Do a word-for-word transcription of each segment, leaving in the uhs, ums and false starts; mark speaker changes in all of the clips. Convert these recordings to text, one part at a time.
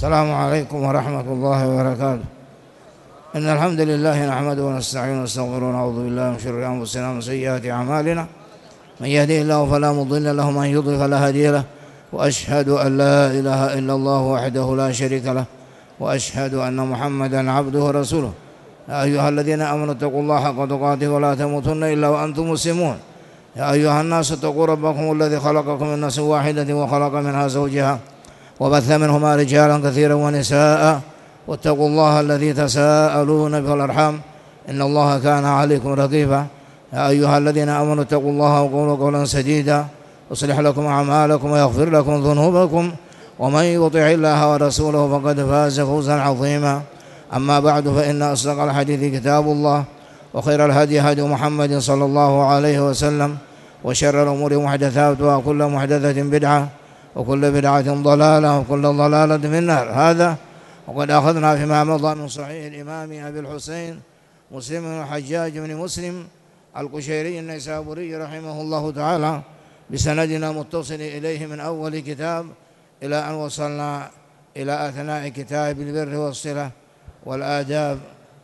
Speaker 1: السلام عليكم ورحمة الله وبركاته. إن الحمد لله نحمده ونستعينه ونستغفره ونعوذ بالله من شرور أنفسنا ومن سيئات أعمالنا، من يهده الله فلا مضل له ومن يضلل فلا هادي له، وأشهد أن لا إله إلا الله وحده لا شريك له، وأشهد أن محمدا عبده ورسوله. يا أيها الذين آمنوا اتقوا الله حق تقاته ولا تموتن إلا وأنتم مسلمون. يا أيها الناس اتقوا ربكم الذي خلقكم من نفس واحدة وخلق منها زوجها وبث منهما رجالا كثيرا ونساء، واتقوا الله الذي تساءلون به والأرحام إن الله كان عليكم رقيبا. يا أيها الذين آمنوا اتقوا الله وقولوا قولا سديدا يصلح لكم أعمالكم ويغفر لكم ذنوبكم، ومن يطع الله ورسوله فقد فاز فوزا عظيما. أما بعد، فإن أصدق الحديث كتاب الله، وخير الهدي هدي محمد صلى الله عليه وسلم، وشر الأمور محدثاتها وكل محدثة بدعة وكل بدعة ضلالة وكل ضلالة في النار. هذا وقد أخذنا فيما مضى من صحيح الإمام أبي الحسين مسلم بن الحجاج بن مسلم القشيري النيسابوري رحمه الله تعالى بسندنا متصل إليه من أول كتاب إلى أن وصلنا إلى أثناء كتاب البر والصلة والآداب.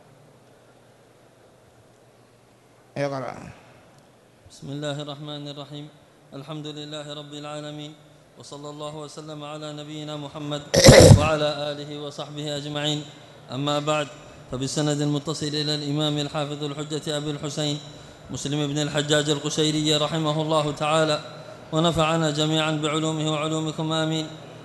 Speaker 1: اقرأ.
Speaker 2: بسم الله الرحمن الرحيم. الحمد لله رب العالمين، وصلى الله وسلم على نبينا محمد وعلى آله وصحبه أجمعين. أما بعد، فبسند متصل إلى الإمام الحافظ الحجة أبي الحسين مسلم بن الحجاج القشيري رحمه الله تعالى، ونفعنا جميعا بعلومه وعلومكم آمين.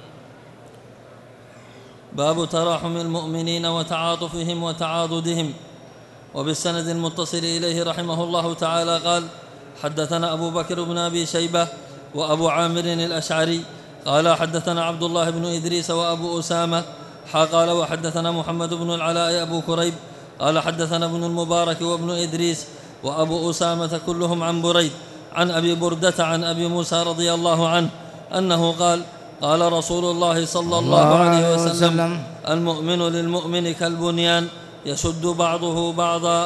Speaker 2: باب تراحم المؤمنين وتعاطفهم وتعاضدهم. وبالسند المتصل إليه رحمه الله تعالى قال: حدثنا أبو بكر بن أبي شيبة وأبو عامر الأشعري قال: حدثنا عبد الله بن إدريس وأبو أسامة قال: وحدثنا محمد بن العلاء أبو كريب قال: حدثنا ابن المبارك وابن إدريس وأبو أسامة كلهم عن بريد عن أبي بردة عن أبي موسى رضي الله عنه أنه قال: قال رسول الله صلى الله عليه وسلم: المؤمن للمؤمن كالبنيان يشد بعضه بعضا.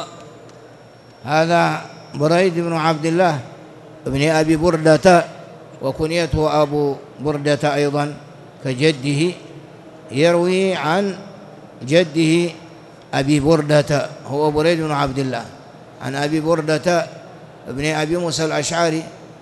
Speaker 1: هذا بريد بن عبد الله ابن أبي بردة، وكنيته أبو بردة أيضا كجده، يروي عن جده أبي بردة هو بريد بن عبد الله عن أبي بردة ابن أبي موسى الأشعري،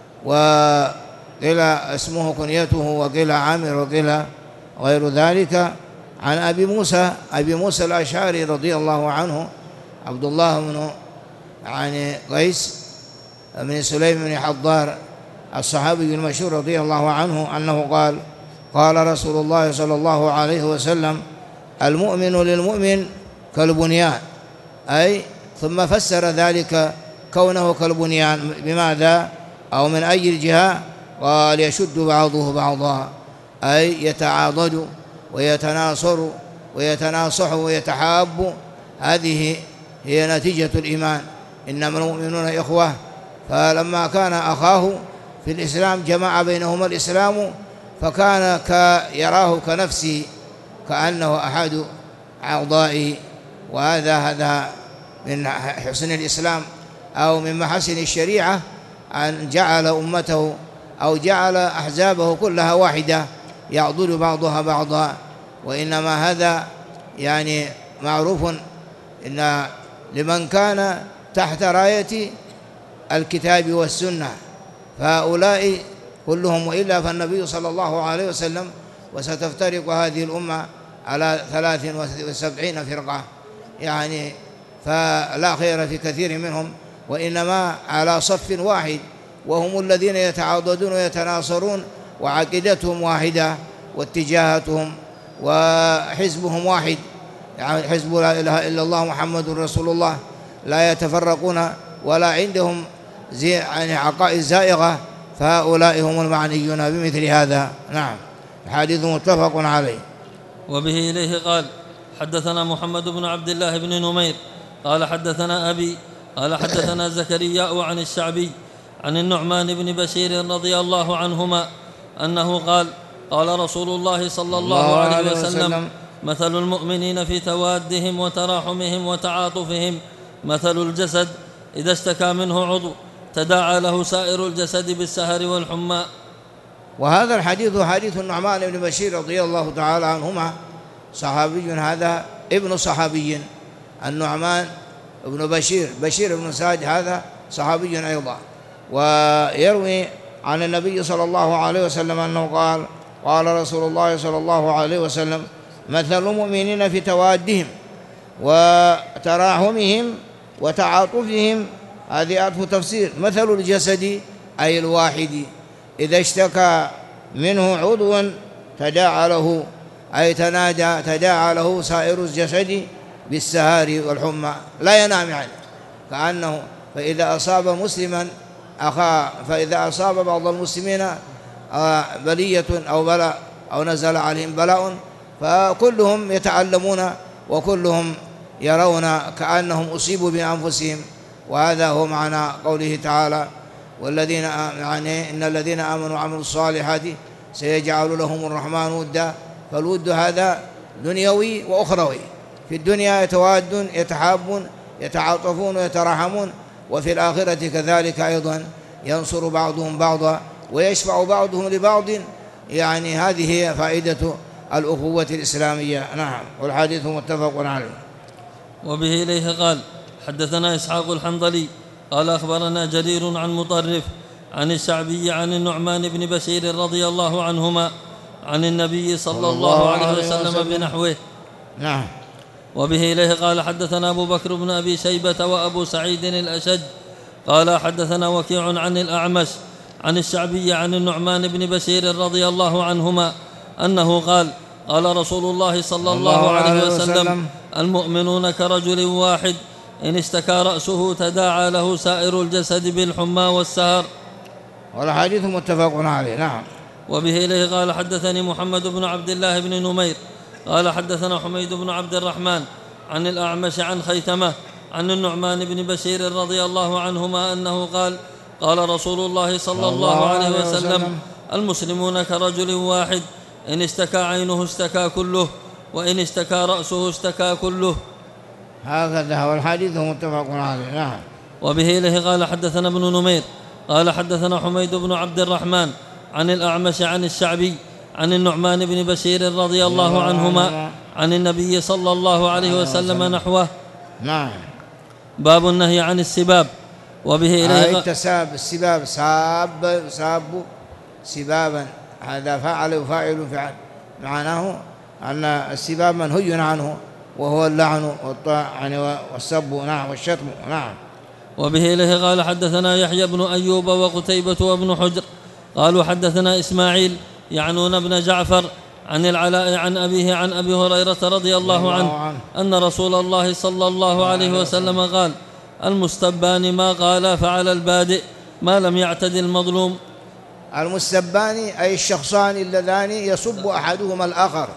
Speaker 1: وقيل اسمه كنيته وقيل عامر وقيل غير ذلك، عن أبي موسى أبي موسى الأشعري رضي الله عنه عبد الله بن يعني قيس بن سليم بن حضار الصحابي المشهور رضي الله عنه أنه قال: قال رسول الله صلى الله عليه وسلم: المؤمن للمؤمن كالبنيان، أي ثم فسر ذلك كونه كالبنيان بماذا أو من أي الجهة؟ قال: يشد بعضه بعضا، أي يتعاضد ويتناصر ويتناصح ويتحاب. هذه هي نتيجة الإيمان، إنما المؤمنون إخوة. فلما كان أخاه في الإسلام جمع بينهما الإسلام، فكان يراه كنفسه كأنه أحد أعضائه. وهذا هذا من حسن الإسلام أو من محاسن الشريعة، أن جعل أمته أو جعل أحزابه كلها واحدة يعضد بعضها بعضا. وإنما هذا يعني معروف إن لمن كان تحت راية الكتاب والسنة، فهؤلاء كلهم، وإلا فالنبي صلى الله عليه وسلم: وستفترق هذه الأمة على ثلاث وسبعين فرقة، يعني فلا خير في كثير منهم، وإنما على صف واحد، وهم الذين يتعاضدون ويتناصرون وعقيدتهم واحدة واتجاهاتهم وحزبهم واحد، يعني حزب لا إله إلا الله محمد رسول الله، لا يتفرقون ولا عندهم زي يعني عقائد زائغة، فهؤلاء هم المعنيون بمثل هذا. نعم، الحديث متفق عليه.
Speaker 2: وبه إليه قال: حدثنا محمد بن عبد الله بن نمير قال: حدثنا أبي قال: حدثنا زكريا عن الشعبي عن النعمان بن بشير رضي الله عنهما أنه قال: قال رسول الله صلى الله عليه وسلم: مثل المؤمنين في توادهم وتراحمهم وتعاطفهم مثل الجسد إذا اشتكى منه عضو تداعى له سائر الجسد بالسهر والحمى.
Speaker 1: وهذا الحديث حديث النعمان بن بشير رضي الله تعالى عنهما صحابي هذا ابن صحابي. النعمان ابن بشير بشير بن سعد هذا صحابي أيضا. ويروي عن النبي صلى الله عليه وسلم أنه قال قال رسول الله صلى الله عليه وسلم مثل المؤمنين في توادهم وتراحمهم وتعاطفهم. هذه ألف تفسير. مثل الجسد أي الواحد إذا اشتكى منه عضو تداعى له أي تنادى تداعى له سائر الجسد بالسهار والحمى لا ينام يعني كأنه. فإذا أصاب مسلما أخا فإذا أصاب بعض المسلمين بلية أو بلاء أو نزل عليهم بلاء فكلهم يتعلمون وكلهم يرون كأنهم أصيبوا بأنفسهم. وهذا هو معنى قوله تعالى والذين يعني إن الذين آمنوا وعملوا الصالحات سيجعل لهم الرحمن ودا. فالود هذا دنيوي وأخروي. في الدنيا يتوادون يتحابون يتعاطفون ويتراحمون، وفي الآخرة كذلك أيضا ينصر بعضهم بعضا ويشفع بعضهم لبعض. يعني هذه هي فائدة الأخوة الإسلامية. نعم. والحديث متفق عليه.
Speaker 2: وبه إليه قال حدثنا إسحاق الحنظلي قال أخبرنا جرير عن مطرف عن الشعبي عن النعمان بن بشير رضي الله عنهما عن النبي صلى الله عليه وسلم بنحوه.
Speaker 1: نعم.
Speaker 2: وبه إليه قال حدثنا أبو بكر بن أبي شيبة وأبو سعيد الأشج قال حدثنا وكيع عن الأعمش عن الشعبي عن النعمان بن بشير رضي الله عنهما أنه قال قال رسول الله صلى الله عليه وسلم المؤمنون كرجل واحد إن اشتكى رأسه تداعى له سائر الجسد بالحمى والسهر.
Speaker 1: والحديث متفق عليه. نعم.
Speaker 2: وبه إليه قال حدثني محمد بن عبد الله بن نمير قال حدثنا حميد بن عبد الرحمن عن الأعمش عن خيثمة عن النعمان بن بشير رضي الله عنهما أنه قال قال رسول الله صلى الله عليه وسلم المسلمون كرجل واحد إن اشتكى عينه اشتكى كله وإن اشتكى رأسه اشتكى كله.
Speaker 1: هكذا هو الحديث متفق عليه. نعم.
Speaker 2: وبه إليه قال حدثنا ابن نمير قال حدثنا حميد بن عبد الرحمن عن الأعمش عن الشعبي عن النعمان بن بشير رضي الله عنهما عن النبي صلى الله عليه وسلم نحوه.
Speaker 1: نعم.
Speaker 2: باب النهي عن السباب. وبه إليه
Speaker 1: التساب السباب ساب ساب سبابا هذا فاعل وفاعل فعل معناه أن السباب منهي عنه وهو اللعن والطعن والسب. نعم. والشتم. نعم.
Speaker 2: وبه إليه قال حدثنا يحيى بن أيوب وقتيبة وابن حجر قالوا حدثنا إسماعيل يعنون ابن جعفر عن العلاء عن أبيه عن أبي هريرة رضي الله عنه أن رسول الله صلى الله عليه وسلم قال المستبان ما قال فعلى البادئ ما لم يعتد المظلوم.
Speaker 1: المستبان أي الشخصان اللذان يسب أحدهما الآخر.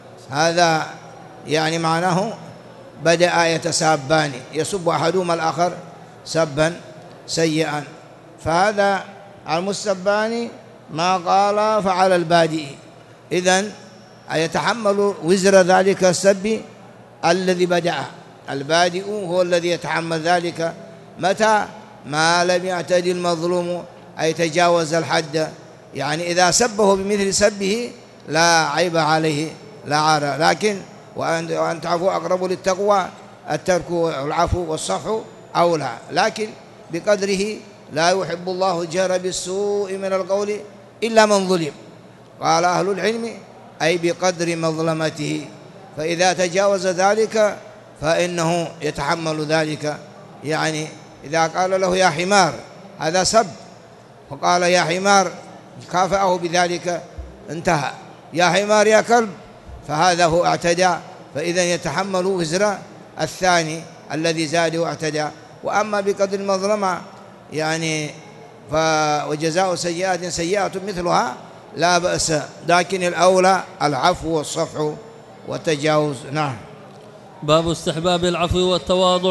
Speaker 1: هذا يعني معناه بدأ يتسابان يسب أحدهما الآخر سبا سيئا. فهذا المستبان ما قال فعلى البادئ إذن يتحمل وزر ذلك السب الذي بدأ. البادئ هو الذي يتحمل ذلك متى ما لم يعتدي المظلوم أي تجاوز الحد. يعني إذا سبه بمثل سبه لا عيب عليه لا عار. لكن وأن تعفوا أقرب للتقوى الترك والعفو والصفح أولى. لكن بقدره لا يحب الله الجهر بالسوء من القول إلا من ظلم. قال أهل العلم أي بقدر مظلمته. فإذا تجاوز ذلك فإنه يتحمل ذلك. يعني إذا قال له يا حمار هذا سب وقال يا حمار كافأه بذلك انتهى. يا حمار يا كلب فهذا هو اعتدى. فإذا يتحمل وزر الثاني الذي زاد واعتدى. وأما بقدر المظلمة يعني وجزاء سيئات سيئة مثلها لا بأس. لكن الأولى العفو والصفح والتجاوز. نعم.
Speaker 2: باب استحباب العفو والتواضع.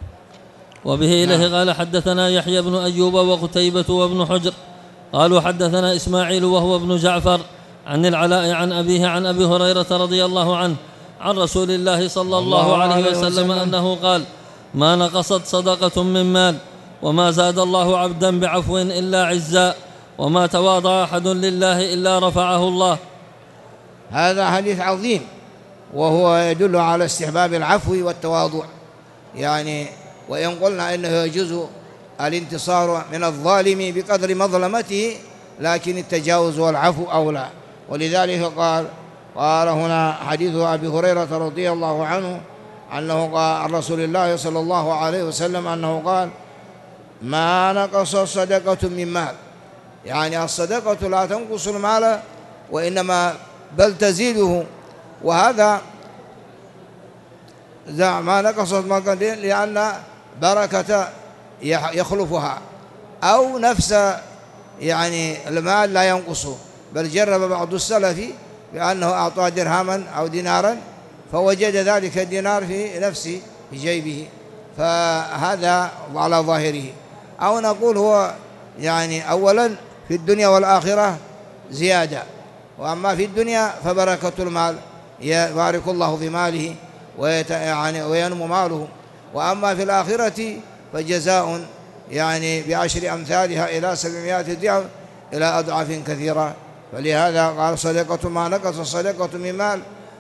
Speaker 2: وبه إليه نعم. قال حدثنا يحيى بن أيوب وقتيبة وابن حجر قالوا حدثنا إسماعيل وهو ابن جعفر عن العلاء عن أبيه عن أبي هريرة رضي الله عنه عن رسول الله صلى الله عليه وسلم أنه قال ما نقصت صدقة من مال وما زاد الله عبدا بعفو إلا عزا وما تواضع أحد لله إلا رفعه الله.
Speaker 1: هذا حديث عظيم وهو يدل على استحباب العفو والتواضع. يعني وإن قلنا إنه يجوز الانتصار من الظالم بقدر مظلمته، لكن التجاوز والعفو أولى. ولذلك قال قال هنا حديث أبي هريرة رضي الله عنه أنه قال عن رسول الله صلى الله عليه وسلم أنه قال: ما نقص صدقة من مال. يعني الصدقة لا تنقص المال، وإنما بل تزيده. وهذا ما نقصت مال لأن بركة يخلفها، أو نفس يعني المال لا ينقصه. بل جرب بعض السلف بأنه أعطى درهما أو دينارا فوجد ذلك الدينار في نفسه في جيبه، فهذا على ظاهره. أو نقول هو يعني أولا في الدنيا والآخرة زيادة، وأما في الدنيا فبركة المال، يبارك الله في ماله يعني وينمو ماله. وأما في الآخرة فجزاء يعني بعشر أمثالها إلى سبعمائة ضعف إلى أضعاف كثيرة. فلهذا قال: صدقة ما نقص صدقة من مال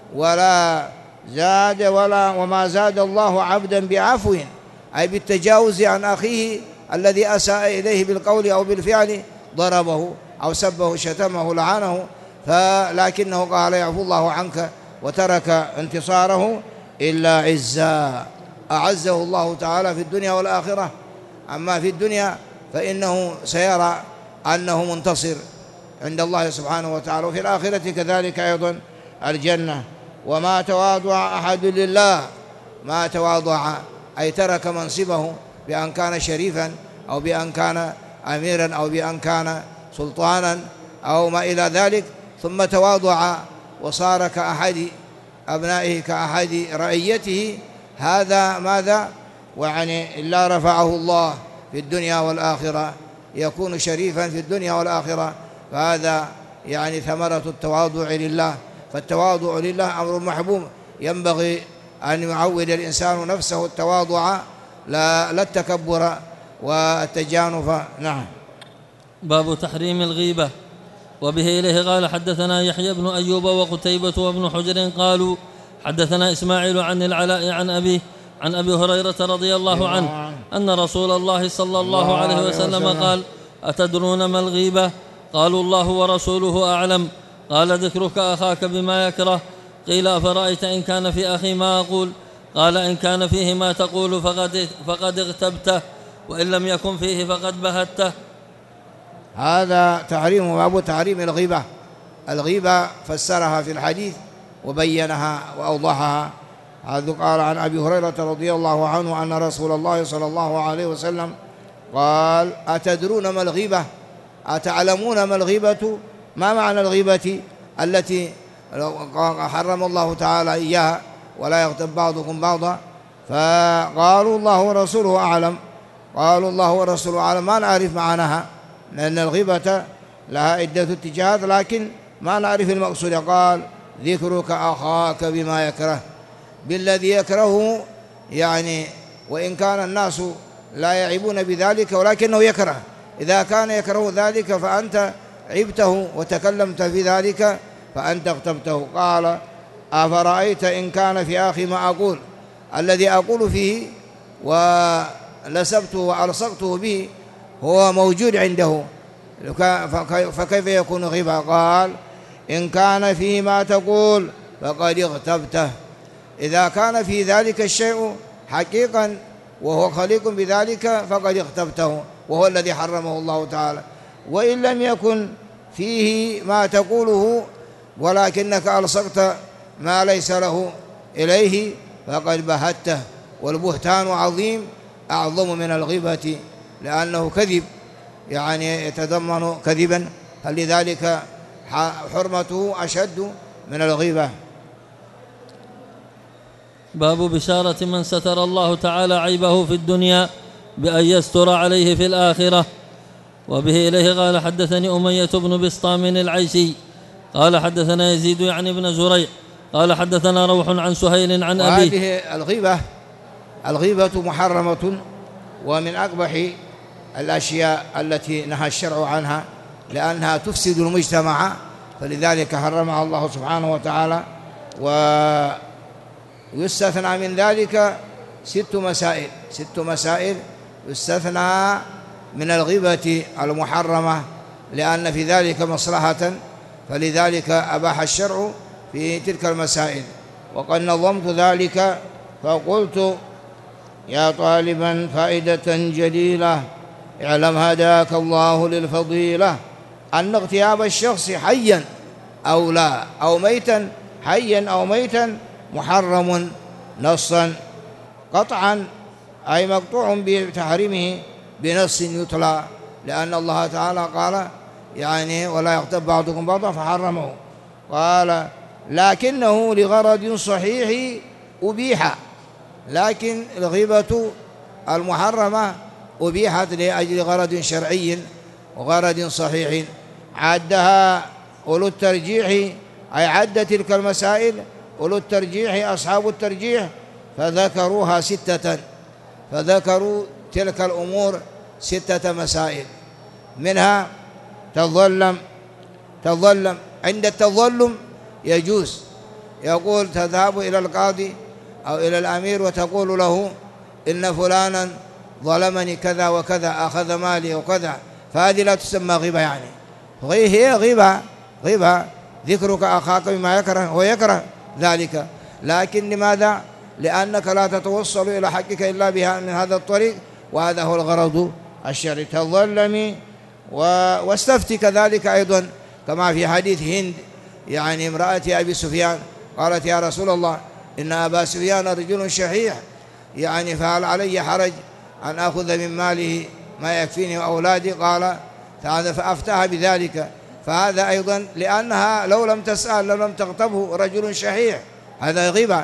Speaker 1: ولا زاد ولا وما زاد الله عبدا بعفو، أي بالتجاوز عن أخيه الذي أساء إليه بالقول أو بالفعل، ضربه أو سبه شتمه لعنه، فلكنه قال: يعفو الله عنك، وترك انتصاره إلا عزا أعزه الله تعالى في الدنيا والآخرة. أما في الدنيا فإنه سيرى أنه منتصر عند الله سبحانه وتعالى، وفي الآخرة كذلك أيضا الجنة. وما تواضع أحد لله، ما تواضع أي ترك منصبه بأن كان شريفا أو بأن كان أميرا أو بأن كان سلطانا أو ما إلى ذلك، ثم تواضع وصار كأحد أبنائه كأحد رعيته، هذا ماذا؟ ويعني إلا رفعه الله في الدنيا والآخرة، يكون شريفا في الدنيا والآخرة. فهذا يعني ثمرة التواضع لله. فالتواضع لله أمر محبوب، ينبغي أن يعود الإنسان نفسه التواضع لا, لا التكبر والتجانف. نعم.
Speaker 2: باب تحريم الغيبة. وبه إليه قال: حدثنا يحيى بن أيوب وقتيبة وابن حجر قالوا حدثنا إسماعيل عن العلاء عن أبيه عن أبي هريرة رضي الله عنه أن رسول الله صلى الله عليه وسلم قال: أتدرون ما الغيبة؟ قالوا: الله ورسوله أعلم. قال: ذكرك أخاك بما يكره. قيل: أفرأيت إن كان في أخي ما أقول؟ قال: إن كان فيه ما تقول فقد, فقد اغتبته، وإن لم يكن فيه فقد بهته.
Speaker 1: هذا تحريم باب تحريم الغيبة. الغيبة فسرها في الحديث وبينها وأوضحها. هذا قال عن أبي هريرة رضي الله عنه أن رسول الله صلى الله عليه وسلم قال: أتدرون ما الغيبة؟ أتعلمون ما الغيبة؟ ما معنى الغيبة التي حرم الله تعالى إياها ولا يغتب بعضكم بعضا؟ فقالوا: الله ورسوله أعلم. قالوا: الله ورسوله أعلم، ما نعرف معناها، لأن الغيبة لها عدة اتجاهات لكن ما نعرف المقصود. قال: ذكرك أخاك بما يكره، بالذي يكرهه، يعني وإن كان الناس لا يعيبون بذلك ولكنه يكره. إذا كان يكره ذلك فأنت عبته وتكلمت في ذلك فأنت اغتبته. قال: أفرأيت إن كان في أخي ما أقول؟ الذي أقول فيه ولسبته وألصقته به هو موجود عنده، فكيف يكون غيبة؟ قال: إن كان فيه ما تقول فقد اغتبته. إذا كان في ذلك الشيء حقيقا وهو خليق بذلك فقد اغتبته، وهو الذي حرمه الله تعالى. وإن لم يكن فيه ما تقوله ولكنك ألصقت ما ليس له إليه فقد بهته. والبهتان عظيم، أعظم من الغيبة، لأنه كذب، يعني يتضمن كذبا، فلذلك حرمته أشد من الغيبة.
Speaker 2: باب بشارة من ستر الله تعالى عيبه في الدنيا بأن يستر عليه في الآخرة. وبه إليه قال: حدثني أمية بن بسطام العيسي قال: حدثنا يزيد يعني بن زريع قال: حدثنا روح عن سهيل عن أبيه.
Speaker 1: وهذه الغيبة الغيبة محرمة ومن أقبح الأشياء التي نهى الشرع عنها، لأنها تفسد المجتمع، فلذلك حرمها الله سبحانه وتعالى. ويستثنى من ذلك ست مسائل ست مسائل يستثنى من الغيبة المحرمة لأن في ذلك مصلحة، فلذلك أباح الشرع في تلك المسائل. وقد نظمت ذلك فقلت: يا طالبا فائدة جليلة اعلم هداك الله للفضيلة أن اغتياب الشخص حيا أو لا أو ميتا حيا أو ميتا محرم نصا قطعا، أي مقطوع بتحريمه بنص يتلى، لأن الله تعالى قال يعني ولا يغتب بعضكم بعضا فحرمه، قال لكنه لغرض صحيح أبيح، لكن الغيبة المحرمة أبيحت لأجل غرض شرعي وغرض صحيح عدها أولو الترجيح، أي عد تلك المسائل أولو الترجيح أصحاب الترجيح فذكروها ستة، فذكروا تلك الأمور ستة مسائل، منها تظلم تظلم عند التظلم يجوز، يقول تذهب إلى القاضي أو إلى الأمير وتقول له إن فلانا ظلمني كذا وكذا أخذ مالي وكذا، فهذه لا تسمى غيبة، يعني هي غيبة غيبة ذكرك أخاك بما يكره ويكره ذلك، لكن لماذا؟ لأنك لا تتوصل إلى حقك إلا بها من هذا الطريق، وهذا هو الغرض الشرعي. تظلمي واستفتي كذلك أيضا، كما في حديث هند يعني امرأة أبي سفيان قالت: يا رسول الله إن أبا سفيان رجل شحيح، يعني فهل علي حرج أن أخذ من ماله ما يكفيني وأولادي؟ قال فهذا فأفتاها بذلك، فهذا أيضا لأنها لو لم تسأل لو لم تغتبه رجل شحيح هذا غيبة،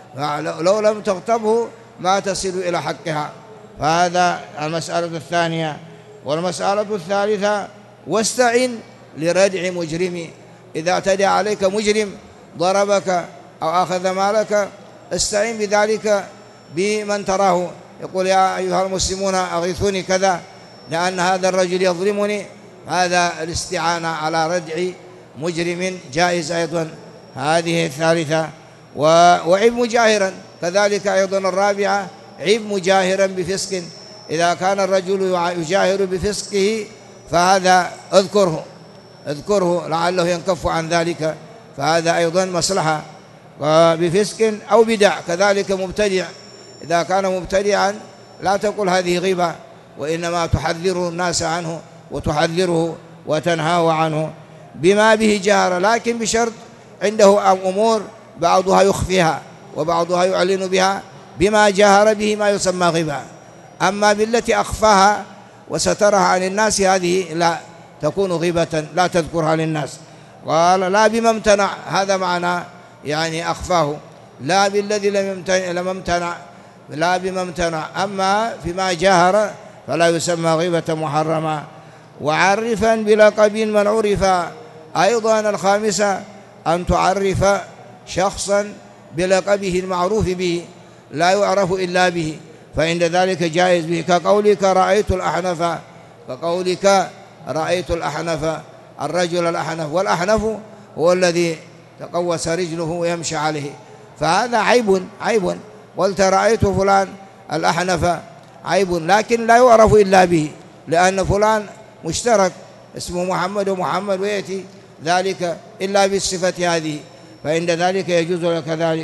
Speaker 1: لو لم تغتبه ما تصل إلى حقها، فهذا المسألة الثانية. والمسألة الثالثة: واستعن لردع مجرم، إذا اعتدى عليك مجرم ضربك أو أخذ مالك استعن بذلك بمن تراه، يقول: يا أيها المسلمون أغيثوني كذا لأن هذا الرجل يظلمني، هذا الاستعانة على ردع مجرم جائز أيضا. هذه الثالثة. وعيب مجاهرا كذلك أيضا الرابعة: عيب مجاهرا بفسق، إذا كان الرجل يجاهر بفسقه فهذا اذكره اذكره لعله ينكف عن ذلك، فهذا أيضا مصلحة. وبفسق أو بدع كذلك مبتدع، إذا كان مبتدعا لا تقول هذه غيبة، وإنما تحذر الناس عنه وتحذره وتنهاه عنه بما به جهر، لكن بشرط عنده أمور بعضها يخفيها وبعضها يعلن بها، بما جهر به ما يسمى غيبة. أما بالتي أخفاها وسترها عن الناس هذه لا تكون غيبة، لا تذكرها للناس. قال: لا بما امتنع، هذا معنى يعني أخفاه، لا بالذي لم امتنع، لا بما امتنع، أما فيما جاهر فلا يسمى غيبة محرمة. وعرفا بلقب من عرف، أيضا الخامسة أن تعرف شخصا بلقبه المعروف به لا يعرف إلا به، فإن ذلك جائز به، كقولك رأيت الأحنف، كقولك رأيت الأحنف الرجل الأحنف، والأحنف هو الذي تقوس رجله ويمشي عليه، فهذا عيب عيب قلت رأيت فلان الأحنف عيب، لكن لا يعرف إلا به، لأن فلان مشترك اسمه محمد ومحمد ويأتي ذلك إلا بالصفة هذه، فإن ذلك يجوز لك ذلك.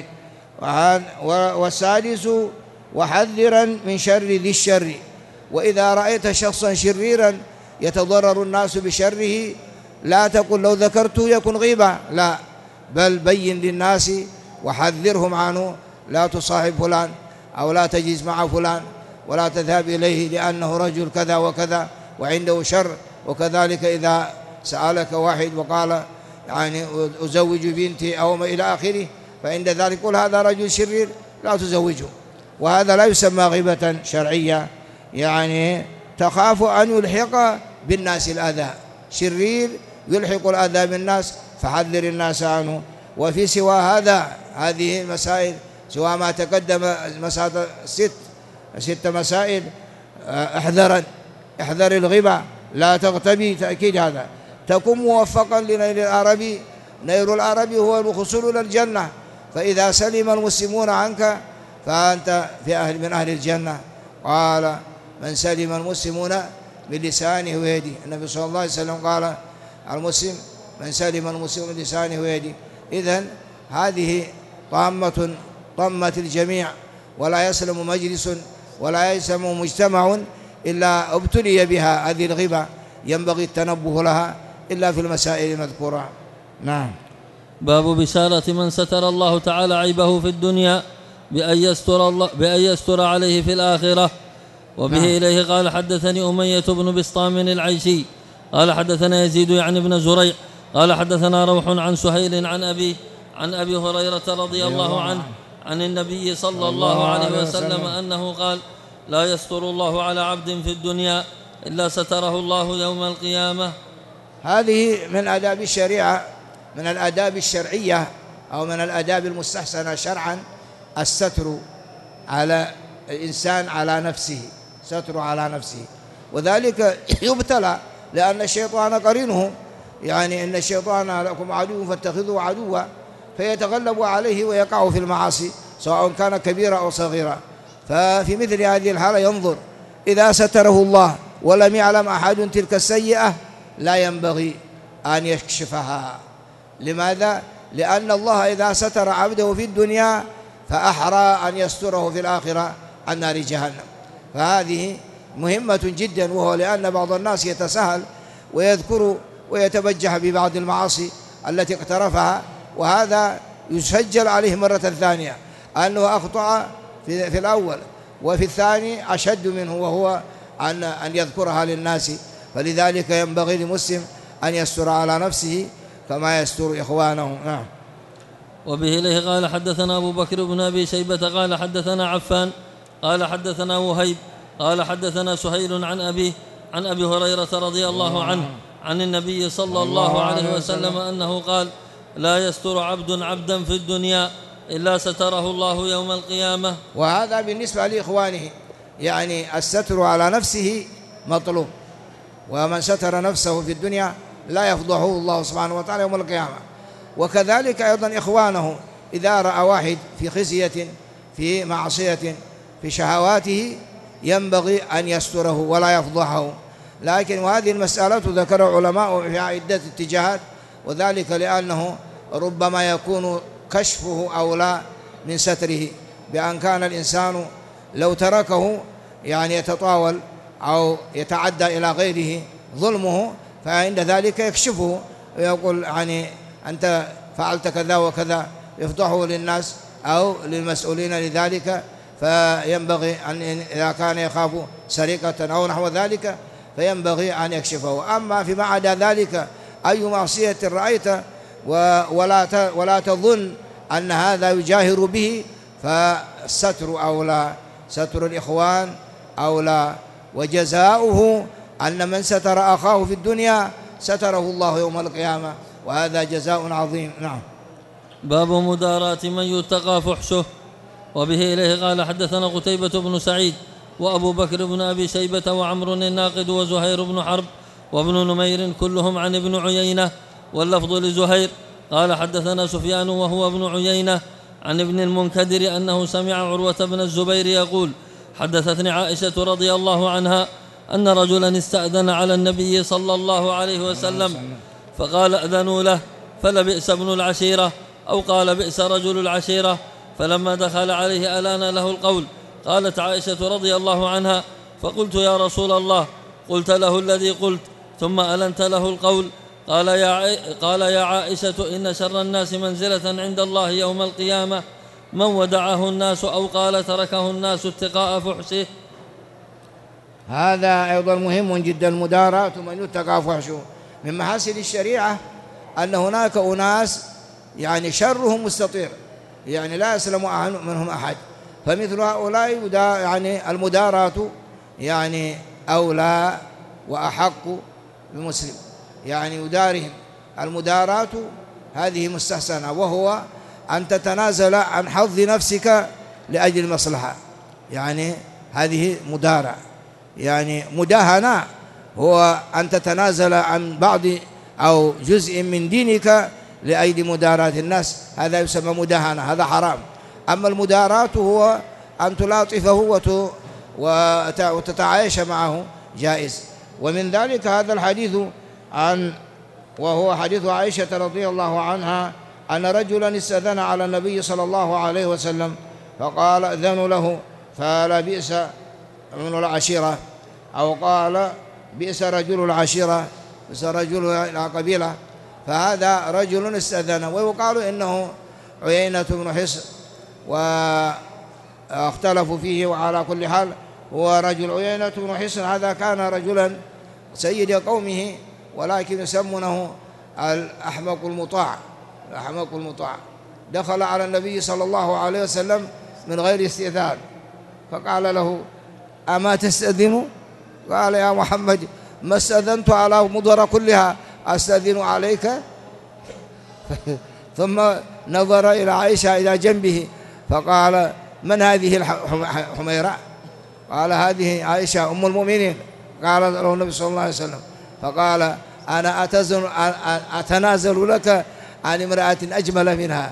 Speaker 1: والسادس: وحذرا من شر ذي الشر، وإذا رأيت شخصا شريرا يتضرر الناس بشره لا تقل لو ذكرته يكون غيبة، لا، بل بين للناس وحذرهم عنه، لا تصاحب فلان أو لا تجلس مع فلان ولا تذهب إليه لأنه رجل كذا وكذا وعنده شر. وكذلك إذا سألك واحد وقال يعني أزوج بنتي أو ما إلى آخره، فإن ذلك قل هذا رجل شرير لا تزوجه، وهذا لا يسمى غيبة شرعية، يعني تخاف أن يلحق بالناس الأذى، شرير يلحق الأذى بالناس فحذر الناس عنه. وفي سوى هذا هذه المسائل سوى ما تقدم مسائل ست ست مسائل احذرا احذر الغيبة، لا تغتبي، تأكيد هذا. تكون موفقا لنيل العربي، نيل العربي هو الوصول إلى الجنة، فإذا سلم المسلمون عنك فأنت في أهل من أهل الجنة. قال من سلم المسلمون من لسانه ويده. النبي صلى الله عليه وسلم قال المسلم من سلم المسلم من لسانه ويده. إذن هذه طامة طمت الجميع، ولا يسلم مجلس ولا يسلم مجتمع إلا ابتلي بها هذه الغيبة، ينبغي التنبه لها إلا في المسائل المذكورة. نعم.
Speaker 2: باب بشارة من ستر الله تعالى عيبه في الدنيا بأن يستر, الله بأن يستر عليه في الآخرة. وبه نعم. إليه قال حدثني أمية بن بسطام العيشي قال حدثنا يزيد يعني بن زريع قال حدثنا روح عن سهيل عن أبي عن أبي هريرة رضي الله عنه عن النبي صلى الله عليه وسلم أنه قال لا يستر الله على عبد في الدنيا إلا ستره الله يوم القيامة.
Speaker 1: هذه من آداب الشريعة، من الآداب الشرعية أو من الآداب المستحسنة شرعا الستر على الإنسان على نفسه، ستر على نفسه، وذلك يبتلى لأن الشيطان قرينه، يعني إن الشيطان لكم عدو فاتخذوه عدوا، فيتغلب عليه ويقع في المعاصي سواء كان كبيرا أو صغيرا. ففي مثل هذه الحالة ينظر إذا ستره الله ولم يعلم أحد تلك السيئة لا ينبغي أن يكشفها. لماذا؟ لأن الله إذا ستر عبده في الدنيا فأحرى أن يستره في الآخرة عن نار جهنم. فهذه مهمة جدا، وهو لأن بعض الناس يتساهل ويذكر ويتبجح ببعض المعاصي التي اقترفها، وهذا يسجل عليه مرة ثانية أنه أخطأ في, في الأول، وفي الثاني أشد منه وهو أن, أن يذكرها للناس. فلذلك ينبغي للمسلم أن يستر على نفسه كما يستر إخوانه. نعم.
Speaker 2: وبه إليه قال حدثنا أبو بكر بن أبي شيبة قال حدثنا عفان قال حدثنا وهيب قال حدثنا سهيل عن أبيه عن أبي هريرة رضي الله عنه عن النبي صلى الله عليه وسلم أنه قال لا يستر عبد عبدا في الدنيا إلا ستره الله يوم القيامة.
Speaker 1: وهذا بالنسبة لإخوانه، يعني الستر على نفسه مطلوب، ومن ستر نفسه في الدنيا لا يفضحه الله سبحانه وتعالى يوم القيامة. وكذلك أيضا إخوانه إذا رأى واحد في خزية في معصية في شهواته ينبغي أن يستره ولا يفضحه. لكن وهذه المسألة ذكر العلماء في عدة اتجاهات، وذلك لأنه ربما يكون كشفه أولى من ستره، بأن كان الإنسان لو تركه يعني يتطاول أو يتعدى إلى غيره ظلمه، فعند ذلك يكشفه ويقول يعني أنت فعلت كذا وكذا، يفضحه للناس أو للمسؤولين لذلك. فينبغي أن إذا كان يخاف سرقة أو نحو ذلك فينبغي أن يكشفه. أما فيما عدا ذلك أي معصية رأيت ولا ولا تظن أن هذا يجاهر به فالستر أولى، ستر الإخوان أولى، وجزاؤه أن من ستر أخاه في الدنيا ستره الله يوم القيامة، وهذا جزاء عظيم. نعم.
Speaker 2: باب مداراة من يتقى فحشه. وبه إليه قال حدثنا قتيبة بن سعيد وأبو بكر بن أبي شيبة وعمر الناقد وزهير بن حرب وابن نمير كلهم عن ابن عيينة، واللفظ لزهير قال حدثنا سفيان وهو ابن عيينة عن ابن المنكدر أنه سمع عروة بن الزبير يقول حدثتني عائشة رضي الله عنها أن رجلا استأذن على النبي صلى الله عليه وسلم فقال أذنوا له فلبئس ابن العشيرة، أو قال بئس رجل العشيرة. فلما دخل عليه ألان له القول. قالت عائشة رضي الله عنها فقلت يا رسول الله قلت له الذي قلت ثم ألنت له القول؟ قال يا, عي... قال يا عائشة إن شر الناس منزلة عند الله يوم القيامة من ودعه الناس أو قال تركه الناس اتقاء فحشه.
Speaker 1: هذا أيضا مهم جدا، مداراة من يتقى فحشه. من محاسن الشريعة أن هناك أناس يعني شرهم مستطير، يعني لا يسلم منهم أحد، فمثل هؤلاء يعني المداراة يعني أولى وأحق بالمسلم، يعني يدارهم. المداراة هذه مستحسنة، وهو أن تتنازل عن حظ نفسك لأجل المصلحة، يعني هذه مدارة. يعني مداهنة هو أن تتنازل عن بعض أو جزء من دينك لأيدي مداراة الناس، هذا يسمى مداهنة، هذا حرام. أما المداراة هو أن تلاطفه وتتعايش معه جائز. ومن ذلك هذا الحديث عن وهو حديث عائشة رضي الله عنها أن رجلا استأذن على النبي صلى الله عليه وسلم فقال أذن له فلا بئس من العشيرة، أو قال بئس رجل العشيرة، بئس رجل القبيلة. فهذا رجل استأذن، ويقال إنه عيينة بن حصن، واختلفوا فيه. وعلى كل حال هو رجل عيينة بن حصن، هذا كان رجلا سيد قومه، ولكن يسمونه الأحمق المطاع، الأحمق المطاع. دخل على النبي صلى الله عليه وسلم من غير استئذان، فقال له أما تستأذن؟ قال يا محمد ما استأذنت على مضر كلها، أستأذن عليك؟ ثم نظر إلى عائشة إلى جنبه فقال من هذه الحميرة؟ قال هذه عائشة أم المؤمنين. قال له النبي صلى الله عليه وسلم، فقال أنا أتزن أتنازل لك عن امرأة أجمل منها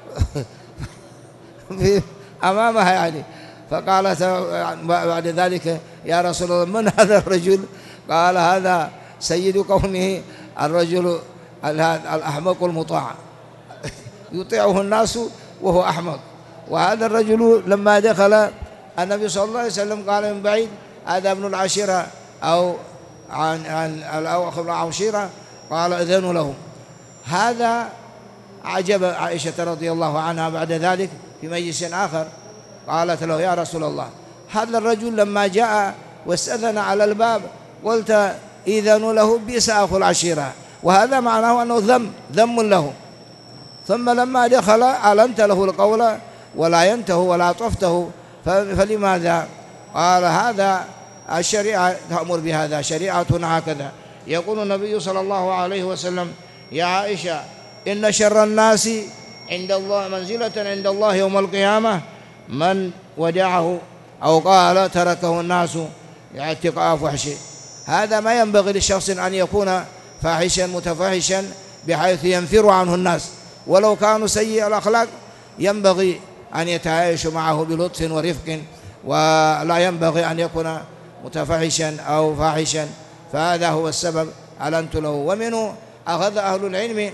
Speaker 1: أمامها يعني. فقالت بعد ذلك يا رسول الله من هذا الرجل؟ قال هذا سيد قومه، الرجل الأحمق المطاع يطيعه الناس وهو أحمق. وهذا الرجل لما دخل النبي صلى الله عليه وسلم قال من بعيد هذا ابن العشيرة أو عن عن الأخ العشيرة، قال أذن له. هذا عجب عائشة رضي الله عنها. بعد ذلك في مجلس آخر قالت له يا رسول الله هذا الرجل لما جاء واستأذن على الباب قلت إذن له بئس أخو العشيرة، وهذا معناه أنه ذم ذم له. ثم لما دخل أعلنت له القول ولا ينته ولا طفته، فلماذا؟ قال هذا الشريعة تأمر بهذا، شريعتنا هكذا. يقول النبي صلى الله عليه وسلم يا عائشة إن شر الناس عند الله منزلة عند الله يوم القيامة من ودعه، أو قال تركه الناس اتقاء فحشه. هذا ما ينبغي للشخص أن يكون فاحشا متفاحشا بحيث ينفر عنه الناس، ولو كانوا سيء الأخلاق ينبغي أن يتعايش معه بلطف ورفق، ولا ينبغي أن يكون متفاحشا أو فاحشا. فهذا هو السبب أعلنت له. ومنه أخذ أهل العلم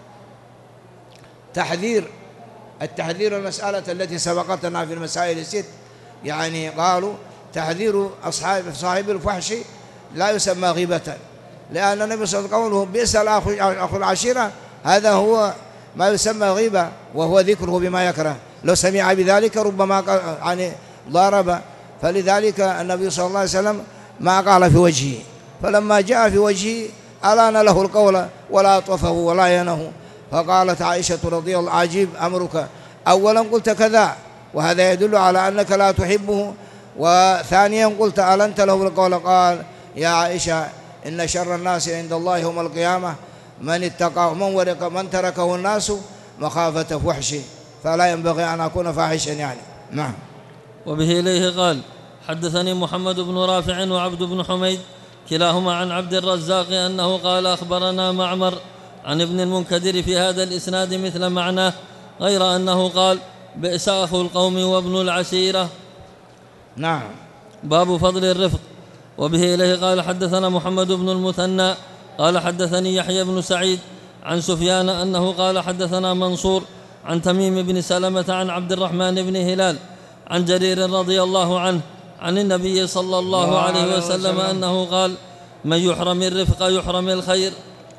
Speaker 1: تحذير التحذير المسألة التي سبقتنا في المسائل الست، يعني قالوا تحذير أصحاب صاحب الفحش لا يسمى غيبة، لأن النبي صلى الله عليه وسلم قوله بئس أخو العشيرة هذا هو ما يسمى غيبة، وهو ذكره بما يكره. لو سمع بذلك ربما يعني ضارب. فلذلك النبي صلى الله عليه وسلم ما قال في وجهه، فلما جاء في وجهه ألان له القول ولا طفه ولا ينه. فقالت عائشة رضي الله عجيب أمرك، أولا قلت كذا وهذا يدل على أنك لا تحبه، وثانيا قلت ألنت له القول. قال يا عائشة إن شر الناس عند الله يوم القيامة من اتقى من ورق من تركه الناس مخافة فحشه، فلا ينبغي أن أكون فاحشا يعني. نعم.
Speaker 2: وبه إليه قال حدثني محمد بن رافع وعبد بن حميد كلاهما عن عبد الرزاق أنه قال أخبرنا معمر عن ابن المنكدر في هذا الإسناد مثل معناه، غير أنه قال بئس أخو القوم وابن العشيرة.
Speaker 1: نعم.
Speaker 2: باب فضل الرفق. وبه إليه قال حدثنا محمد بن المثنى قال حدثني يحيى بن سعيد عن سفيان أنه قال حدثنا منصور عن تميم بن سلمة عن عبد الرحمن بن هلال عن جرير رضي الله عنه عن النبي صلى الله عليه وسلم أنه قال من يحرم الرفق يحرم الخير.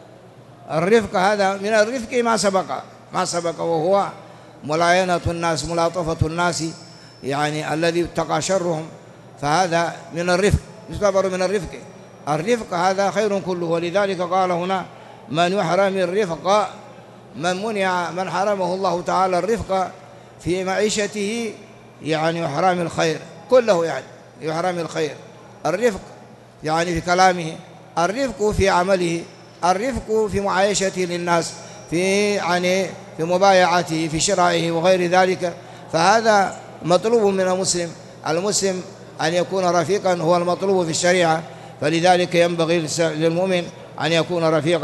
Speaker 1: الرفق هذا من الرفق ما سبق ما سبق وهو ملاينة الناس ملاطفة الناس، يعني الذي اتقى شرهم، فهذا من الرفق يعتبر من الرفق. الرفق هذا خير كله. ولذلك قال هنا من يحرم الرفق، من منع من حرمه الله تعالى الرفق في معيشته يعني يحرم الخير كله، يعني يحرم الخير. الرفق يعني في كلامه، الرفق في عمله، الرفق في معايشته للناس، في يعني في مبايعته، في شرائه وغير ذلك. فهذا مطلوب من المسلم. المسلم أن يكون رفيقا هو المطلوب في الشريعة، فلذلك ينبغي للمؤمن أن يكون رفيقا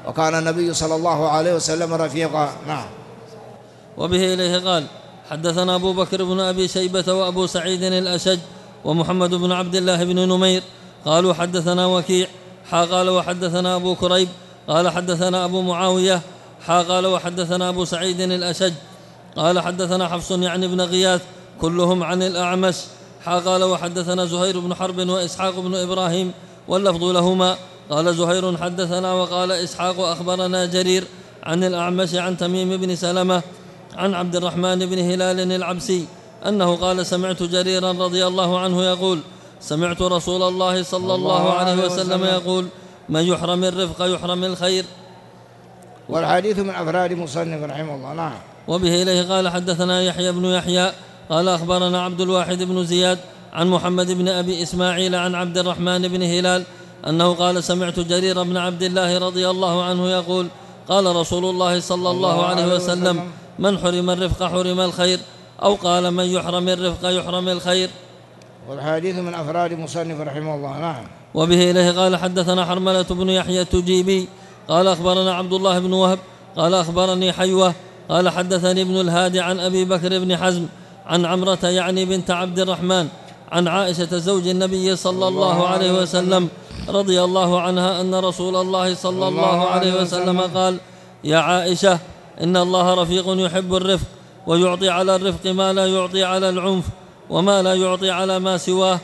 Speaker 1: وكان النبي صلى الله عليه وسلم رفيقا. نعم.
Speaker 2: وبه إليه قال حدثنا أبو بكر بن أبي شيبة وأبو سعيد الأشج ومحمد بن عبد الله بن نمير قالوا حدثنا وكيع حا قال وحدثنا أبو كريب قال حدثنا أبو معاوية حا قال وحدثنا أبو سعيد الأشج قال حدثنا حفص يعني بن غياث كلهم عن الأعمش حا قال وحدثنا زهير بن حرب وإسحاق بن إبراهيم واللفظ لهما قال زهير حدثنا وقال إسحاق أخبرنا جرير عن الأعمش عن تميم بن سلمة عن عبد الرحمن بن هلال العبسي أنه قال سمعت جريرا رضي الله عنه يقول سمعت رسول الله صلى الله عليه وسلم يقول من يحرم الرفق يحرم الخير.
Speaker 1: والحديث من أفراد مصنف رحمه الله. نعم.
Speaker 2: وبه إليه قال حدثنا يحيى بن يحيى قال أخبرنا عبد الواحد بن زياد عن محمد بن أبي إسماعيل عن عبد الرحمن بن هلال أنه قال سمعت جرير بن عبد الله رضي الله عنه يقول قال رسول الله صلى الله عليه وسلم من حرم الرفق حرم الخير أو قال من يحرم الرفق يحرم الخير.
Speaker 1: والحديث من أفراد مصنف رحمه الله. نعم.
Speaker 2: وبه إليه قال حدثنا حرملة بن يحيى التجيبي قال أخبرنا عبد الله بن وهب قال أخبرني حيوة قال حدثني ابن الهادي عن أبي بكر بن حزم عن عمرة يعني بنت عبد الرحمن عن عائشة زوج النبي صلى الله عليه وسلم رضي الله عنها أن رسول الله صلى الله عليه وسلم قال يا عائشة إن الله رفيق يحب الرفق ويعطي على الرفق ما لا يعطي على العنف وما لا يعطي على ما سواه.